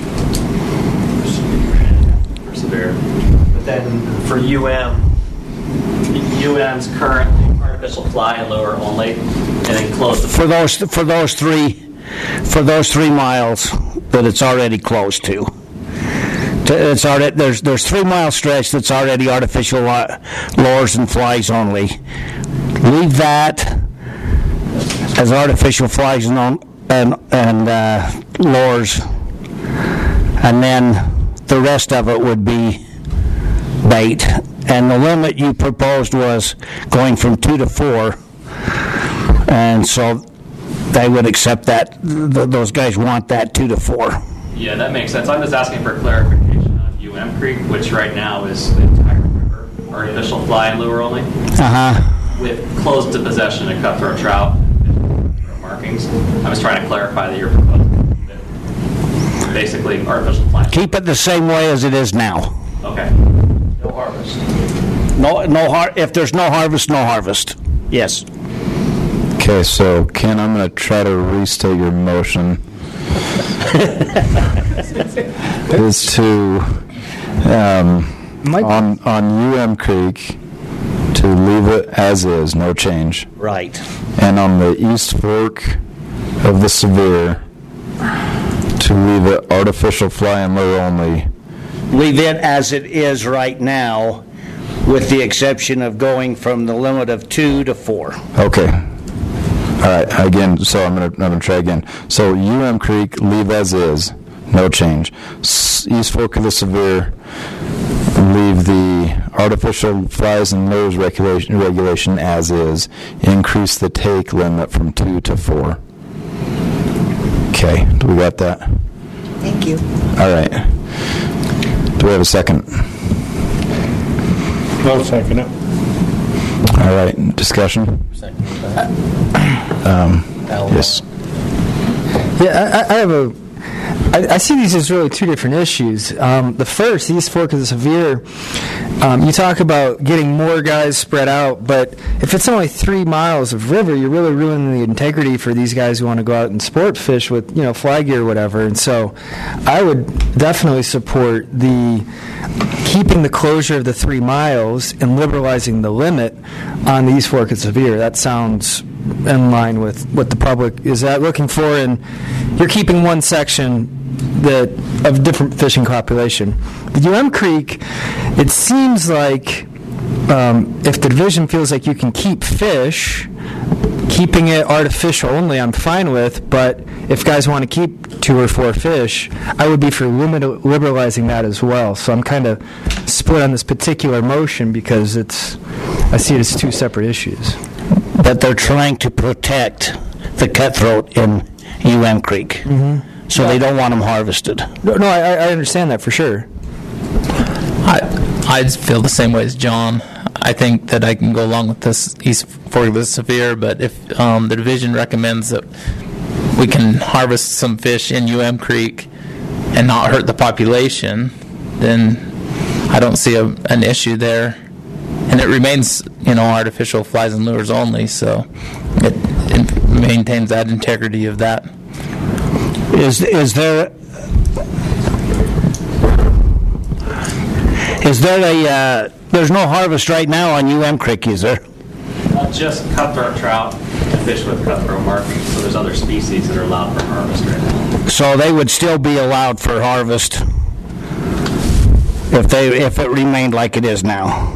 Severe. But then for U M, U M's currently artificial fly and lure only, and then closed the for those for those three for those three miles that it's already closed to. It's already there's there's three mile stretch that's already artificial lures and flies only. Leave that as artificial flies and and and uh, lures, and then the rest of it would be bait. And the limit you proposed was going from two to four, and so they would accept that. Th- those guys want that two to four. Yeah, that makes sense. I'm just asking for clarification on U M Creek, which right now is the entire river, artificial fly and lure only, uh-huh. with closed to possession of cutthroat trout markings. I was trying to clarify that you're proposing that basically artificial fly. Keep it the same way as it is now. Okay. No harvest. No, no har- If there's no harvest, no harvest. Yes. Okay, so Ken, I'm going to try to restate your motion. is to um, on on U M Creek to leave it as is, no change. Right. And on the East Fork of the Sevier to leave it artificial fly and lure only. Leave it as it is right now, with the exception of going from the limit of two to four. Okay. All right, again, so I'm going to I'm gonna try again. So U M Creek, leave as is, no change. S- East Fork of the Sevier, leave the artificial flies and lures regulation, regulation as is. Increase the take limit from two to four. Okay, do we got that? Thank you. All right. Do we have a second? I'll second it. All right, discussion? Um, yes. Yeah, I, I have a. I, I see these as really two different issues. Um, the first, East Fork of the Sevier, um, you talk about getting more guys spread out, but if it's only three miles of river, you're really ruining the integrity for these guys who want to go out and sport fish with, you know, fly gear or whatever. And so I would definitely support the keeping the closure of the three miles and liberalizing the limit on the East Fork of the Sevier. That sounds in line with what the public is at looking for, and you're keeping one section that of different fishing population. The U M Creek, it seems like um, if the division feels like you can keep fish, keeping it artificial only, I'm fine with, but if guys want to keep two or four fish, I would be for limit, liberalizing that as well. So I'm kind of split on this particular motion because it's, I see it as two separate issues. But they're trying to protect the cutthroat in U M Creek. Mm-hmm. So yeah. They don't want them harvested. No, no I, I understand that for sure. I I feel the same way as John. I think that I can go along with this East Fork of the Sevier, but if um, the division recommends that we can harvest some fish in U M Creek and not hurt the population, then I don't see a, an issue there. And it remains, you know, artificial flies and lures only, so it, it maintains that integrity of that. Is is there is there a uh, there's no harvest right now on U M Creek, is there? Uh, just cutthroat trout to fish with cutthroat markings. So there's other species that are allowed for harvest right now. So they would still be allowed for harvest if they if it remained like it is now.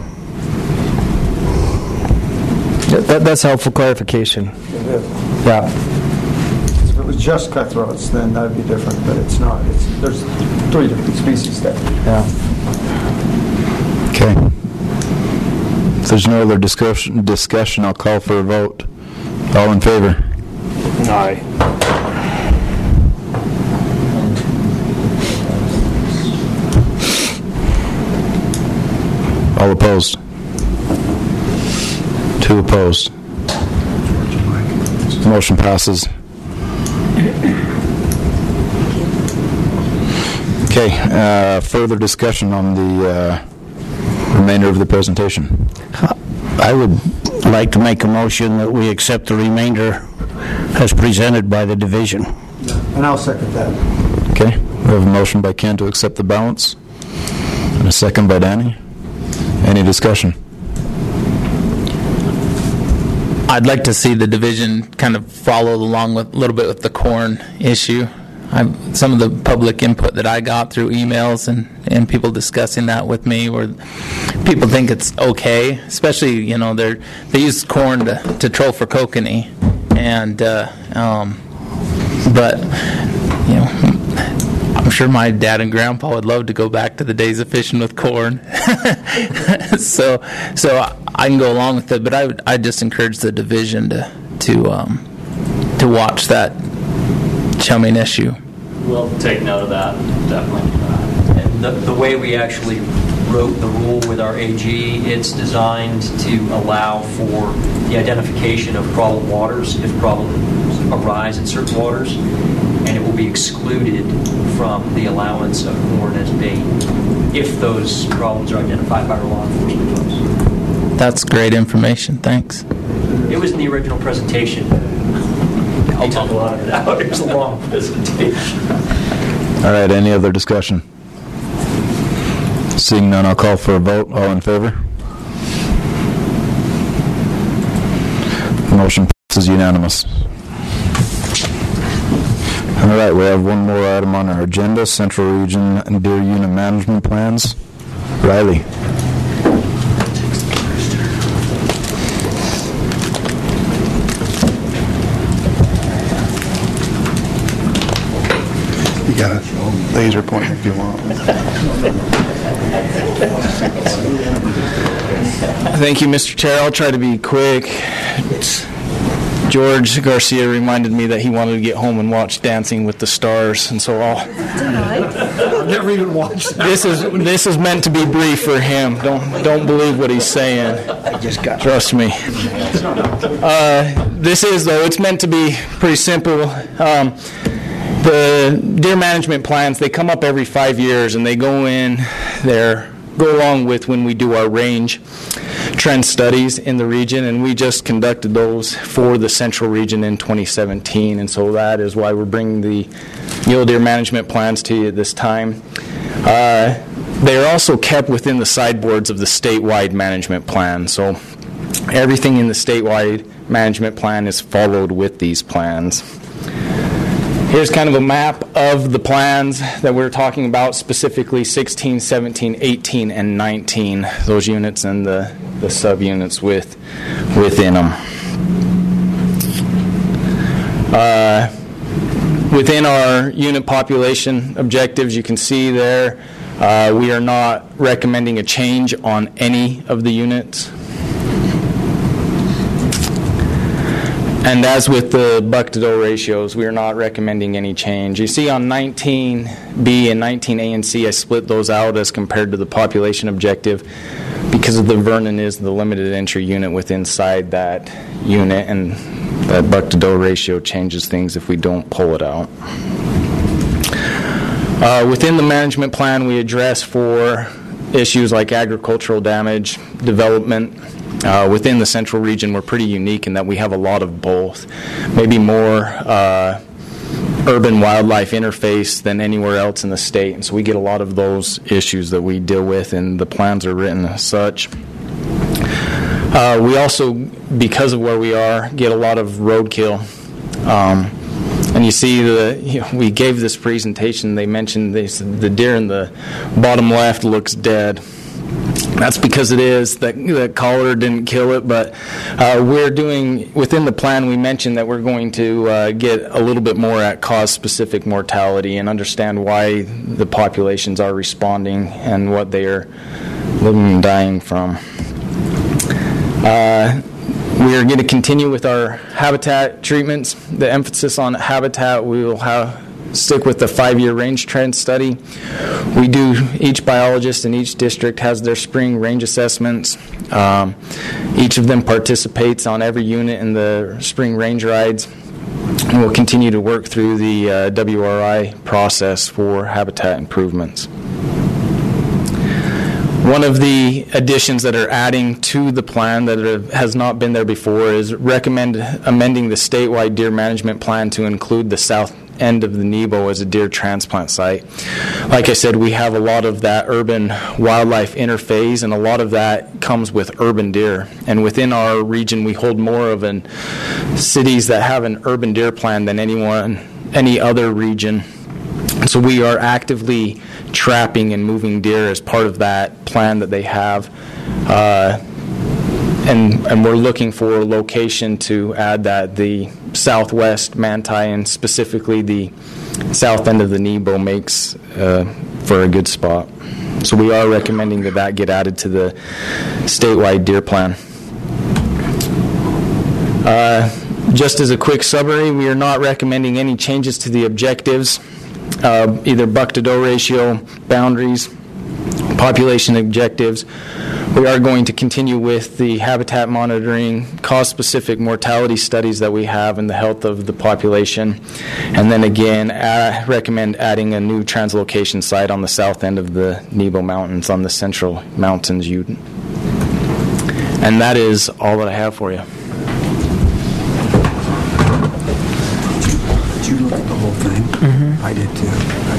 That, that's helpful clarification. Yeah. If it was just cutthroats, then that would be different, but it's not. It's, there's three different species there. Yeah. Okay. If there's no other discussion, discussion, I'll call for a vote. All in favor? Aye. All opposed? Two opposed. Motion passes. Okay, uh, further discussion on the uh, remainder of the presentation. I would like to make a motion that we accept the remainder as presented by the division. And I'll second that. Okay, we have a motion by Ken to accept the balance, and a second by Danny. Any discussion? I'd like to see the division kind of follow along with a little bit with the corn issue. I'm, some of the public input that I got through emails and, and people discussing that with me, where people think it's okay, especially, you know, they they use corn to, to troll for kokanee, and uh, um, but you know, I'm sure my dad and grandpa would love to go back to the days of fishing with corn. so so I can go along with it, but I would, I just encourage the division to to um, to watch that chumming issue. We'll take note of that, definitely. And the, the way we actually wrote the rule with our A G, it's designed to allow for the identification of problem waters if problems arise in certain waters, and it will be excluded from the allowance of corn as bait if those problems are identified by our law enforcement folks. That's great information. Thanks. It was in the original presentation. I'll talk a lot of it out. It was a long presentation. All right, any other discussion? Seeing none, I'll call for a vote. All in favor? Motion passes unanimous. All right, we have one more item on our agenda, Central Region and Deer Unit Management Plans. Riley. laser pointer if you want. Thank you, Mister Chair. I'll try to be quick. It's George Garcia reminded me that he wanted to get home and watch Dancing with the Stars, and so I'll. I've never even watched that. This is this is meant to be brief for him. Don't don't believe what he's saying. I just got. Trust me. Uh, this is though. It's meant to be pretty simple. Um, the deer management plans, they come up every five years, and they go in there. Go along with when we do our range trend studies in the region, and we just conducted those for the central region in twenty seventeen, and so that is why we're bringing the mule deer management plans to you at this time. Uh, they are also kept within the sideboards of the statewide management plan, so everything in the statewide management plan is followed with these plans. Here's kind of a map of the plans that we're talking about, specifically sixteen, seventeen, eighteen, and nineteen, those units and the, the subunits with, within them. Uh, within our unit population objectives, you can see there, uh, we are not recommending a change on any of the units. And as with the buck-to-doe ratios, we are not recommending any change. You see on nineteen B and nineteen A and C, I split those out as compared to the population objective because of the Vernon is the limited entry unit within inside that unit, and that buck-to-doe ratio changes things if we don't pull it out. Uh, within the management plan, we address for issues like agricultural damage, development. Uh, within the central region, we're pretty unique in that we have a lot of both, maybe more uh, urban wildlife interface than anywhere else in the state, and so we get a lot of those issues that we deal with, and the plans are written as such. Uh, we also, because of where we are, get a lot of roadkill. Um, and you see, the you know, we gave this presentation, they mentioned they said the deer in the bottom left looks dead. That's because it is. That the collar didn't kill it, but uh, we're doing, within the plan, we mentioned that we're going to uh, get a little bit more at cause-specific mortality and understand why the populations are responding and what they are living and dying from. Uh, we are going to continue with our habitat treatments. The emphasis on habitat, we will have stick with the five-year range trend study. We do, each biologist in each district has their spring range assessments. Um, each of them participates on every unit in the spring range rides. And we'll continue to work through the uh, W R I process for habitat improvements. One of the additions that are adding to the plan that are, has not been there before is recommend amending the statewide deer management plan to include the south end of the Nebo as a deer transplant site. Like I said, we have a lot of that urban wildlife interface, and a lot of that comes with urban deer. And within our region, we hold more of an cities that have an urban deer plan than anyone, any other region. So we are actively trapping and moving deer as part of that plan that they have. Uh, And, and we're looking for a location to add that. The southwest Manti and specifically the south end of the Nebo makes uh, for a good spot. So we are recommending that that get added to the statewide deer plan. Uh, just as a quick summary, we are not recommending any changes to the objectives, uh, either buck-to-doe ratio, boundaries, population objectives. We are going to continue with the habitat monitoring, cause-specific mortality studies that we have in the health of the population. And then again, uh, recommend adding a new translocation site on the south end of the Nebo Mountains, on the Central Mountains Ute. And that is all that I have for you. Did you look at the whole thing? Mm-hmm. I did too.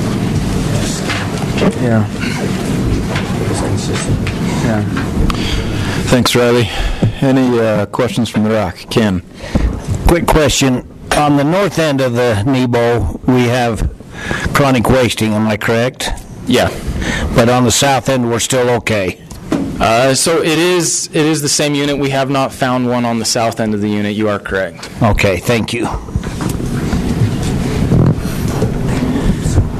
Yeah. It was consistent. Yeah. Thanks, Riley. Any uh, questions from the Rock? Ken? Quick question. On the north end of the Nebo, we have chronic wasting, am I correct? Yeah. But on the south end, we're still okay? Uh, so it is it is the same unit. We have not found one on the south end of the unit. You are correct. Okay, thank you.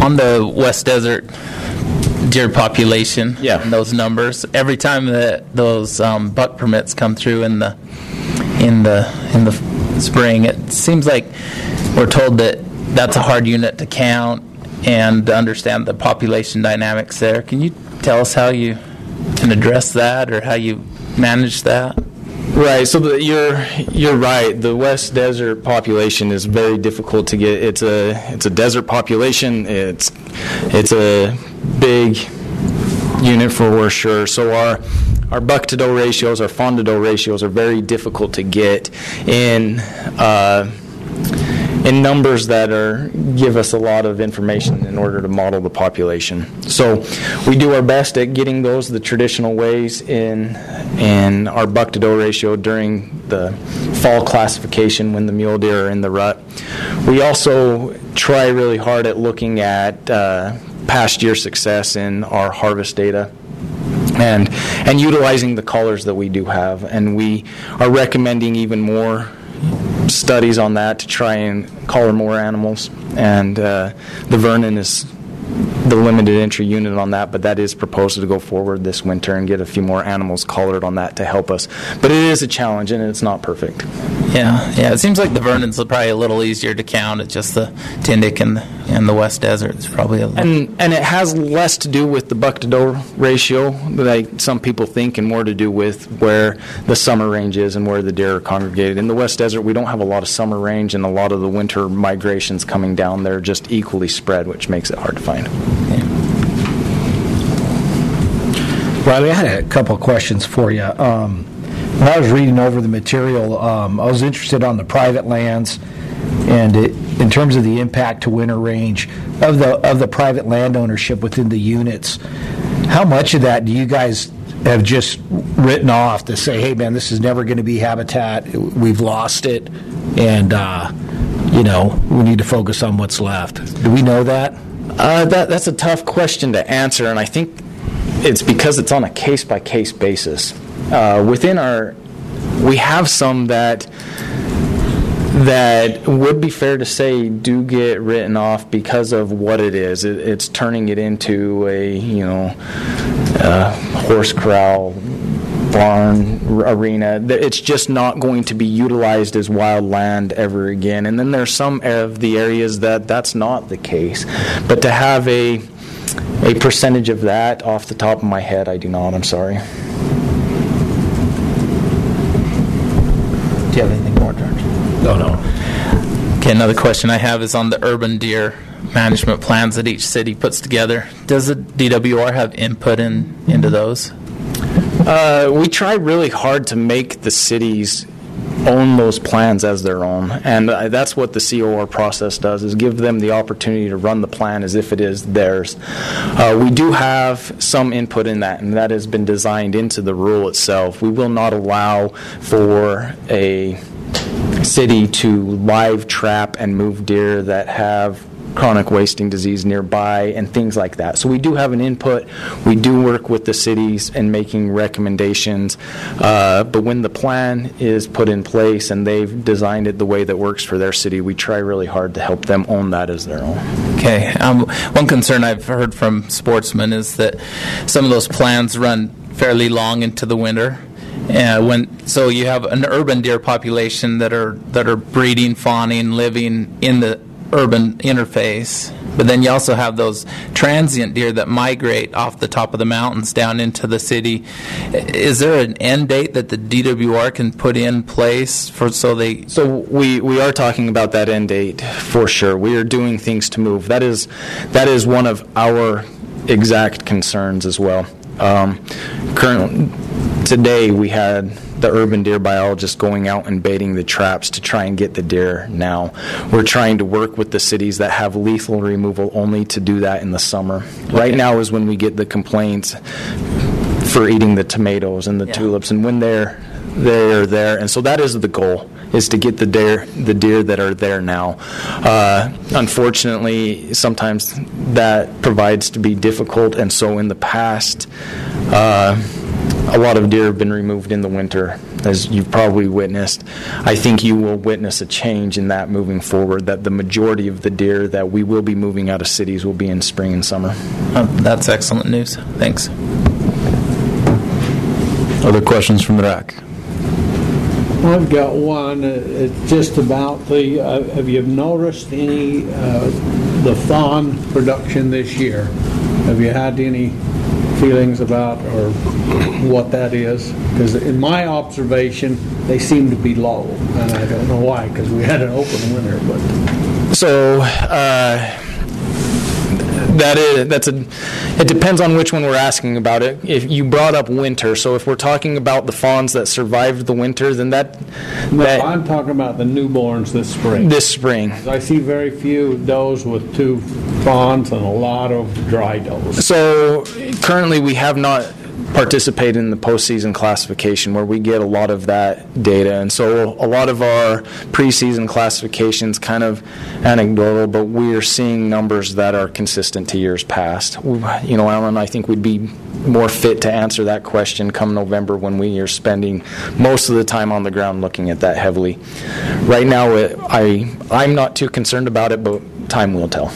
On the West Desert deer population, Yeah. and those numbers, every time that those um, buck permits come through in the in the in the spring, it seems like we're told that that's a hard unit to count and to understand the population dynamics there. Can you tell us how you can address that or how you manage that? Right. So the, you're you're right. The West Desert population is very difficult to get. It's a it's a desert population. It's it's a big unit for sure. So our our buck to doe ratios, our fawn to doe ratios are very difficult to get in uh, in numbers that are give us a lot of information in order to model the population. So we do our best at getting those the traditional ways in in our buck to doe ratio during the fall classification when the mule deer are in the rut. We also try really hard at looking at uh, past year success in our harvest data and and utilizing the collars that we do have, and we are recommending even more studies on that to try and collar more animals, and uh, the Vernon is the limited entry unit on that, but that is proposed to go forward this winter and get a few more animals collared on that to help us. But it is a challenge, and it's not perfect. Yeah, yeah. It seems like the Vernon's probably a little easier to count. It's just the Tindic and the, and the West Desert is probably a little... And and it has less to do with the buck to doe ratio, like some people think, and more to do with where the summer range is and where the deer are congregated. In the West Desert, we don't have a lot of summer range, and a lot of the winter migrations coming down there are just equally spread, which makes it hard to find. Riley, I had a couple of questions for you. Um, when I was reading over the material, um, I was interested on the private lands, and it, in terms of the impact to winter range of the of the private land ownership within the units. How much of that do you guys have just written off to say, "Hey, man, this is never going to be habitat. We've lost it, and uh, you know we need to focus on what's left"? Do we know that? Uh, that that's a tough question to answer, and I think it's because it's on a case-by-case basis. Uh, within our, we have some that that would be fair to say do get written off because of what it is. It, it's turning it into a you know uh, horse corral, barn, arena. It's just not going to be utilized as wild land ever again. And then there's some of the areas that that's not the case. But to have a a percentage of that off the top of my head, I do not. I'm sorry. Do you have anything more, George? No, no. Okay, another question I have is on the urban deer management plans that each city puts together. Does the D W R have input in into those? Uh, we try really hard to make the cities own those plans as their own, and uh, that's what the C O R process does, is give them the opportunity to run the plan as if it is theirs. Uh, we do have some input in that, and that has been designed into the rule itself. We will not allow for a city to live trap and move deer that have chronic wasting disease nearby and things like that. So we do have an input. We do work with the cities in making recommendations. Uh, but when the plan is put in place and they've designed it the way that works for their city, we try really hard to help them own that as their own. Okay. Um, one concern I've heard from sportsmen is that some of those plans run fairly long into the winter. Uh, when so you have an urban deer population that are that are breeding, fawning, living in the urban interface, but then you also have those transient deer that migrate off the top of the mountains down into the city. Is there an end date that the D W R can put in place for so they? So we, we are talking about that end date for sure. We are doing things to move. That is that is one of our exact concerns as well. Um, currently, today we had the urban deer biologist going out and baiting the traps to try and get the deer now. We're trying to work with the cities that have lethal removal only to do that in the summer. Okay. Right now is when we get the complaints for eating the tomatoes and the yeah. tulips, and when they're they're there. And so that is the goal, is to get the deer the deer that are there now. Uh, unfortunately, sometimes that provides to be difficult, and so in the past, uh, a lot of deer have been removed in the winter, as you've probably witnessed. I think you will witness a change in that moving forward, that the majority of the deer that we will be moving out of cities will be in spring and summer. Uh, that's excellent news. Thanks. Other questions from the R A C? I've got one. Uh, It's just about the, uh, have you noticed any, uh, the fawn production this year? Have you had any feelings about or what that is? Because in my observation, they seem to be low, and I don't know why, because we had an open winter. But So uh, that is that's a. It depends on which one we're asking about. It. If you brought up winter, so if we're talking about the fawns that survived the winter, then that. No, that I'm talking about the newborns this spring. This spring. I see very few does with two fawns and a lot of dry does. So currently we have not participated in the postseason classification where we get a lot of that data. And so a lot of our preseason classifications kind of anecdotal, but we are seeing numbers that are consistent to years past. You know, Alan, I think we'd be more fit to answer that question come November when we are spending most of the time on the ground looking at that heavily. Right now, it, I, I'm not too concerned about it, but time will tell.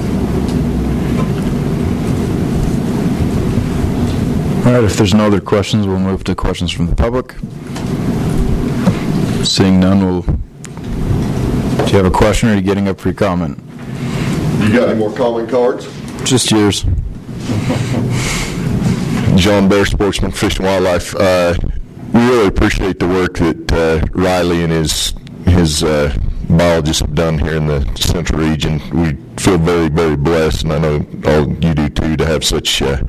All right, if there's no other questions, we'll move to questions from the public. Seeing none, we'll... Do you have a question, or are you getting up for your comment? You got any more comment cards? Just yours. John Bear, Sportsman, Fish and Wildlife. Uh, we really appreciate the work that uh, Riley and his his uh, biologists have done here in the Central Region. We feel very, very blessed, and I know all you do too, to have such uh,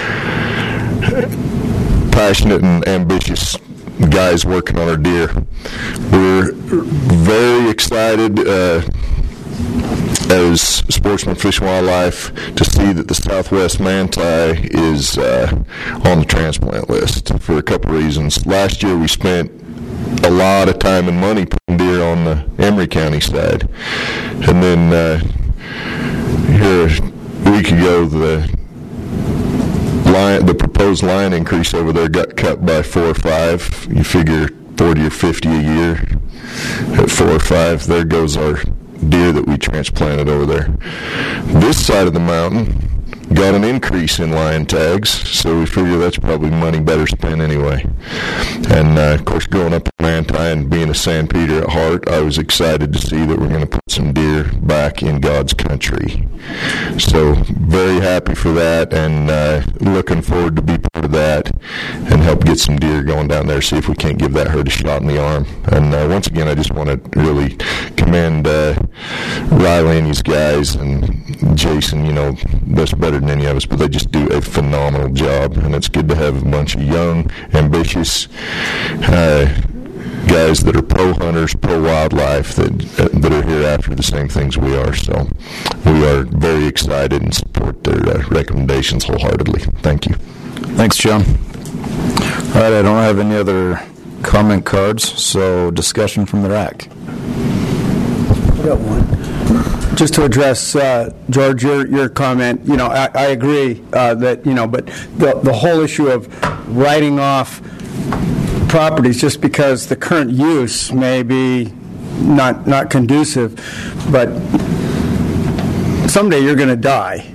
passionate and ambitious guys working on our deer. We're very excited uh, as Sportsman Fish and Wildlife to see that the Southwest Manti is uh, on the transplant list for a couple reasons. Last year we spent a lot of time and money putting deer on the Emery County side, and then uh, here a week ago the line, the proposed line increase over there got cut by four or five. You figure forty or fifty a year at four or five. There goes our deer that we transplanted over there. This side of the mountain got an increase in lion tags, so we figure that's probably money better spent anyway. And uh, of course, growing up in Manti and being a San Peter at heart, I was excited to see that we're going to put some deer back in God's country. So very happy for that, and uh, looking forward to be part of that and help get some deer going down there, see if we can't give that herd a shot in the arm. And uh, once again, I just want to really commend uh, Riley and his guys, and Jason, you know, that's better than any of us, but they just do a phenomenal job, and it's good to have a bunch of young, ambitious uh, guys that are pro hunters, pro wildlife, that that are here after the same things we are. So we are very excited and support their uh, recommendations wholeheartedly. Thank you. Thanks, John. All right, I don't have any other comment cards, so discussion from the R A C. I got one. Just to address, uh, George, your, your comment, you know, I, I agree uh, that, you know, but the, the whole issue of writing off properties just because the current use may be not, not conducive, but someday you're going to die.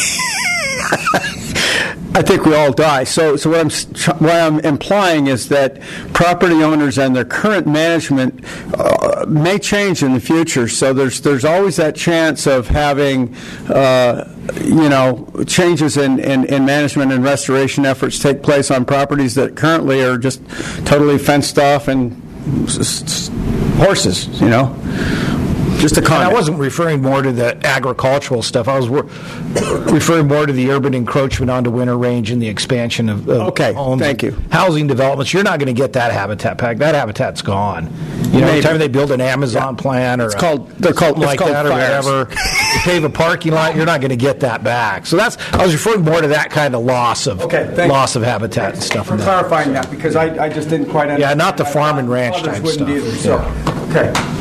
I think we all die. So, so what I'm what I'm implying is that property owners and their current management uh, may change in the future. So there's there's always that chance of having, uh, you know, changes in, in, in management and restoration efforts take place on properties that currently are just totally fenced off and s- s- horses. You know. Just a comment. And I wasn't referring more to the agricultural stuff. I was wor- referring more to the urban encroachment onto Winter Range and the expansion of, of okay, homes thank and you. housing developments. You're not going to get that habitat pack. That habitat's gone. You know, every time they build an Amazon yeah. plan or it's called they're called like called that fires. or whatever, you pave a parking lot. You're not going to get that back. So that's I was referring more to that kind of loss of okay, loss of habitat and stuff. For clarifying that, because I, I just didn't quite understand. Yeah, not the farm and ranch type stuff. Either, so. yeah. Okay.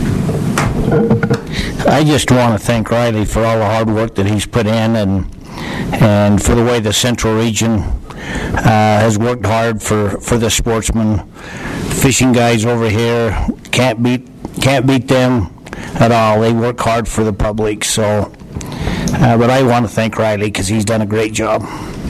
I just want to thank Riley for all the hard work that he's put in, and and for the way the Central Region uh, has worked hard for, for the sportsmen. Fishing guys over here can't beat can't beat them at all. They work hard for the public. So, uh, but I want to thank Riley because he's done a great job.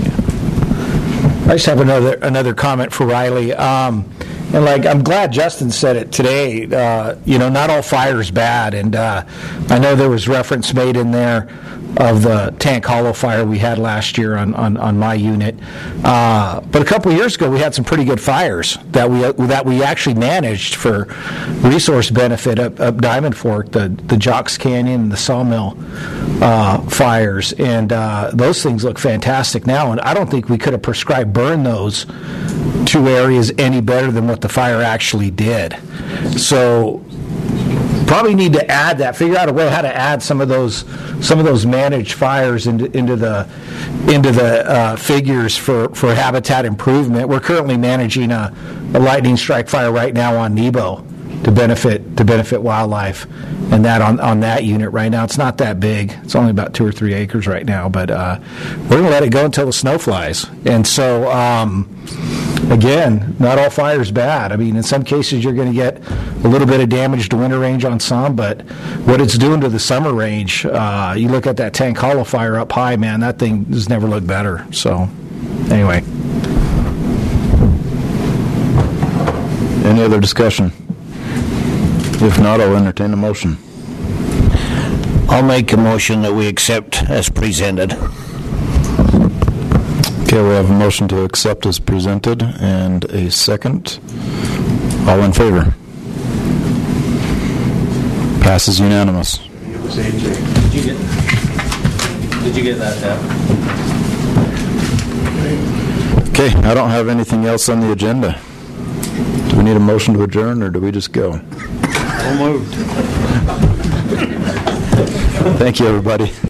I just have another another comment for Riley. Um, and like, I'm glad Justin said it today. Uh, you know, not all fire is bad, and uh, I know there was reference made in there of the Tank Hollow fire we had last year on, on, on my unit. Uh, but a couple of years ago, we had some pretty good fires that we that we actually managed for resource benefit up, up Diamond Fork, the, the Jocks Canyon and the Sawmill uh, fires. And uh, those things look fantastic now. And I don't think we could have prescribed burn those two areas any better than what the fire actually did. So probably need to add that, figure out a way how to add some of those some of those managed fires into into the into the uh, figures for, for habitat improvement. We're currently managing a, a lightning strike fire right now on Nebo to benefit to benefit wildlife, and that on, on that unit right now. It's not that big. It's only about two or three acres right now, but uh, we're going to let it go until the snow flies. And so, um, again, not all fire is bad. I mean, in some cases you're going to get a little bit of damage to winter range on some, but what it's doing to the summer range, uh, you look at that Tank Hollow fire up high, man, that thing has never looked better. So, anyway. Any other discussion? If not, I'll entertain a motion. I'll make a motion that we accept as presented. Okay, we have a motion to accept as presented and a second. All in favor? Passes unanimous. It was A J. Did you get, did you get that, Deb? Okay, I don't have anything else on the agenda. Do we need a motion to adjourn, or do we just go? So moved. Thank you, everybody.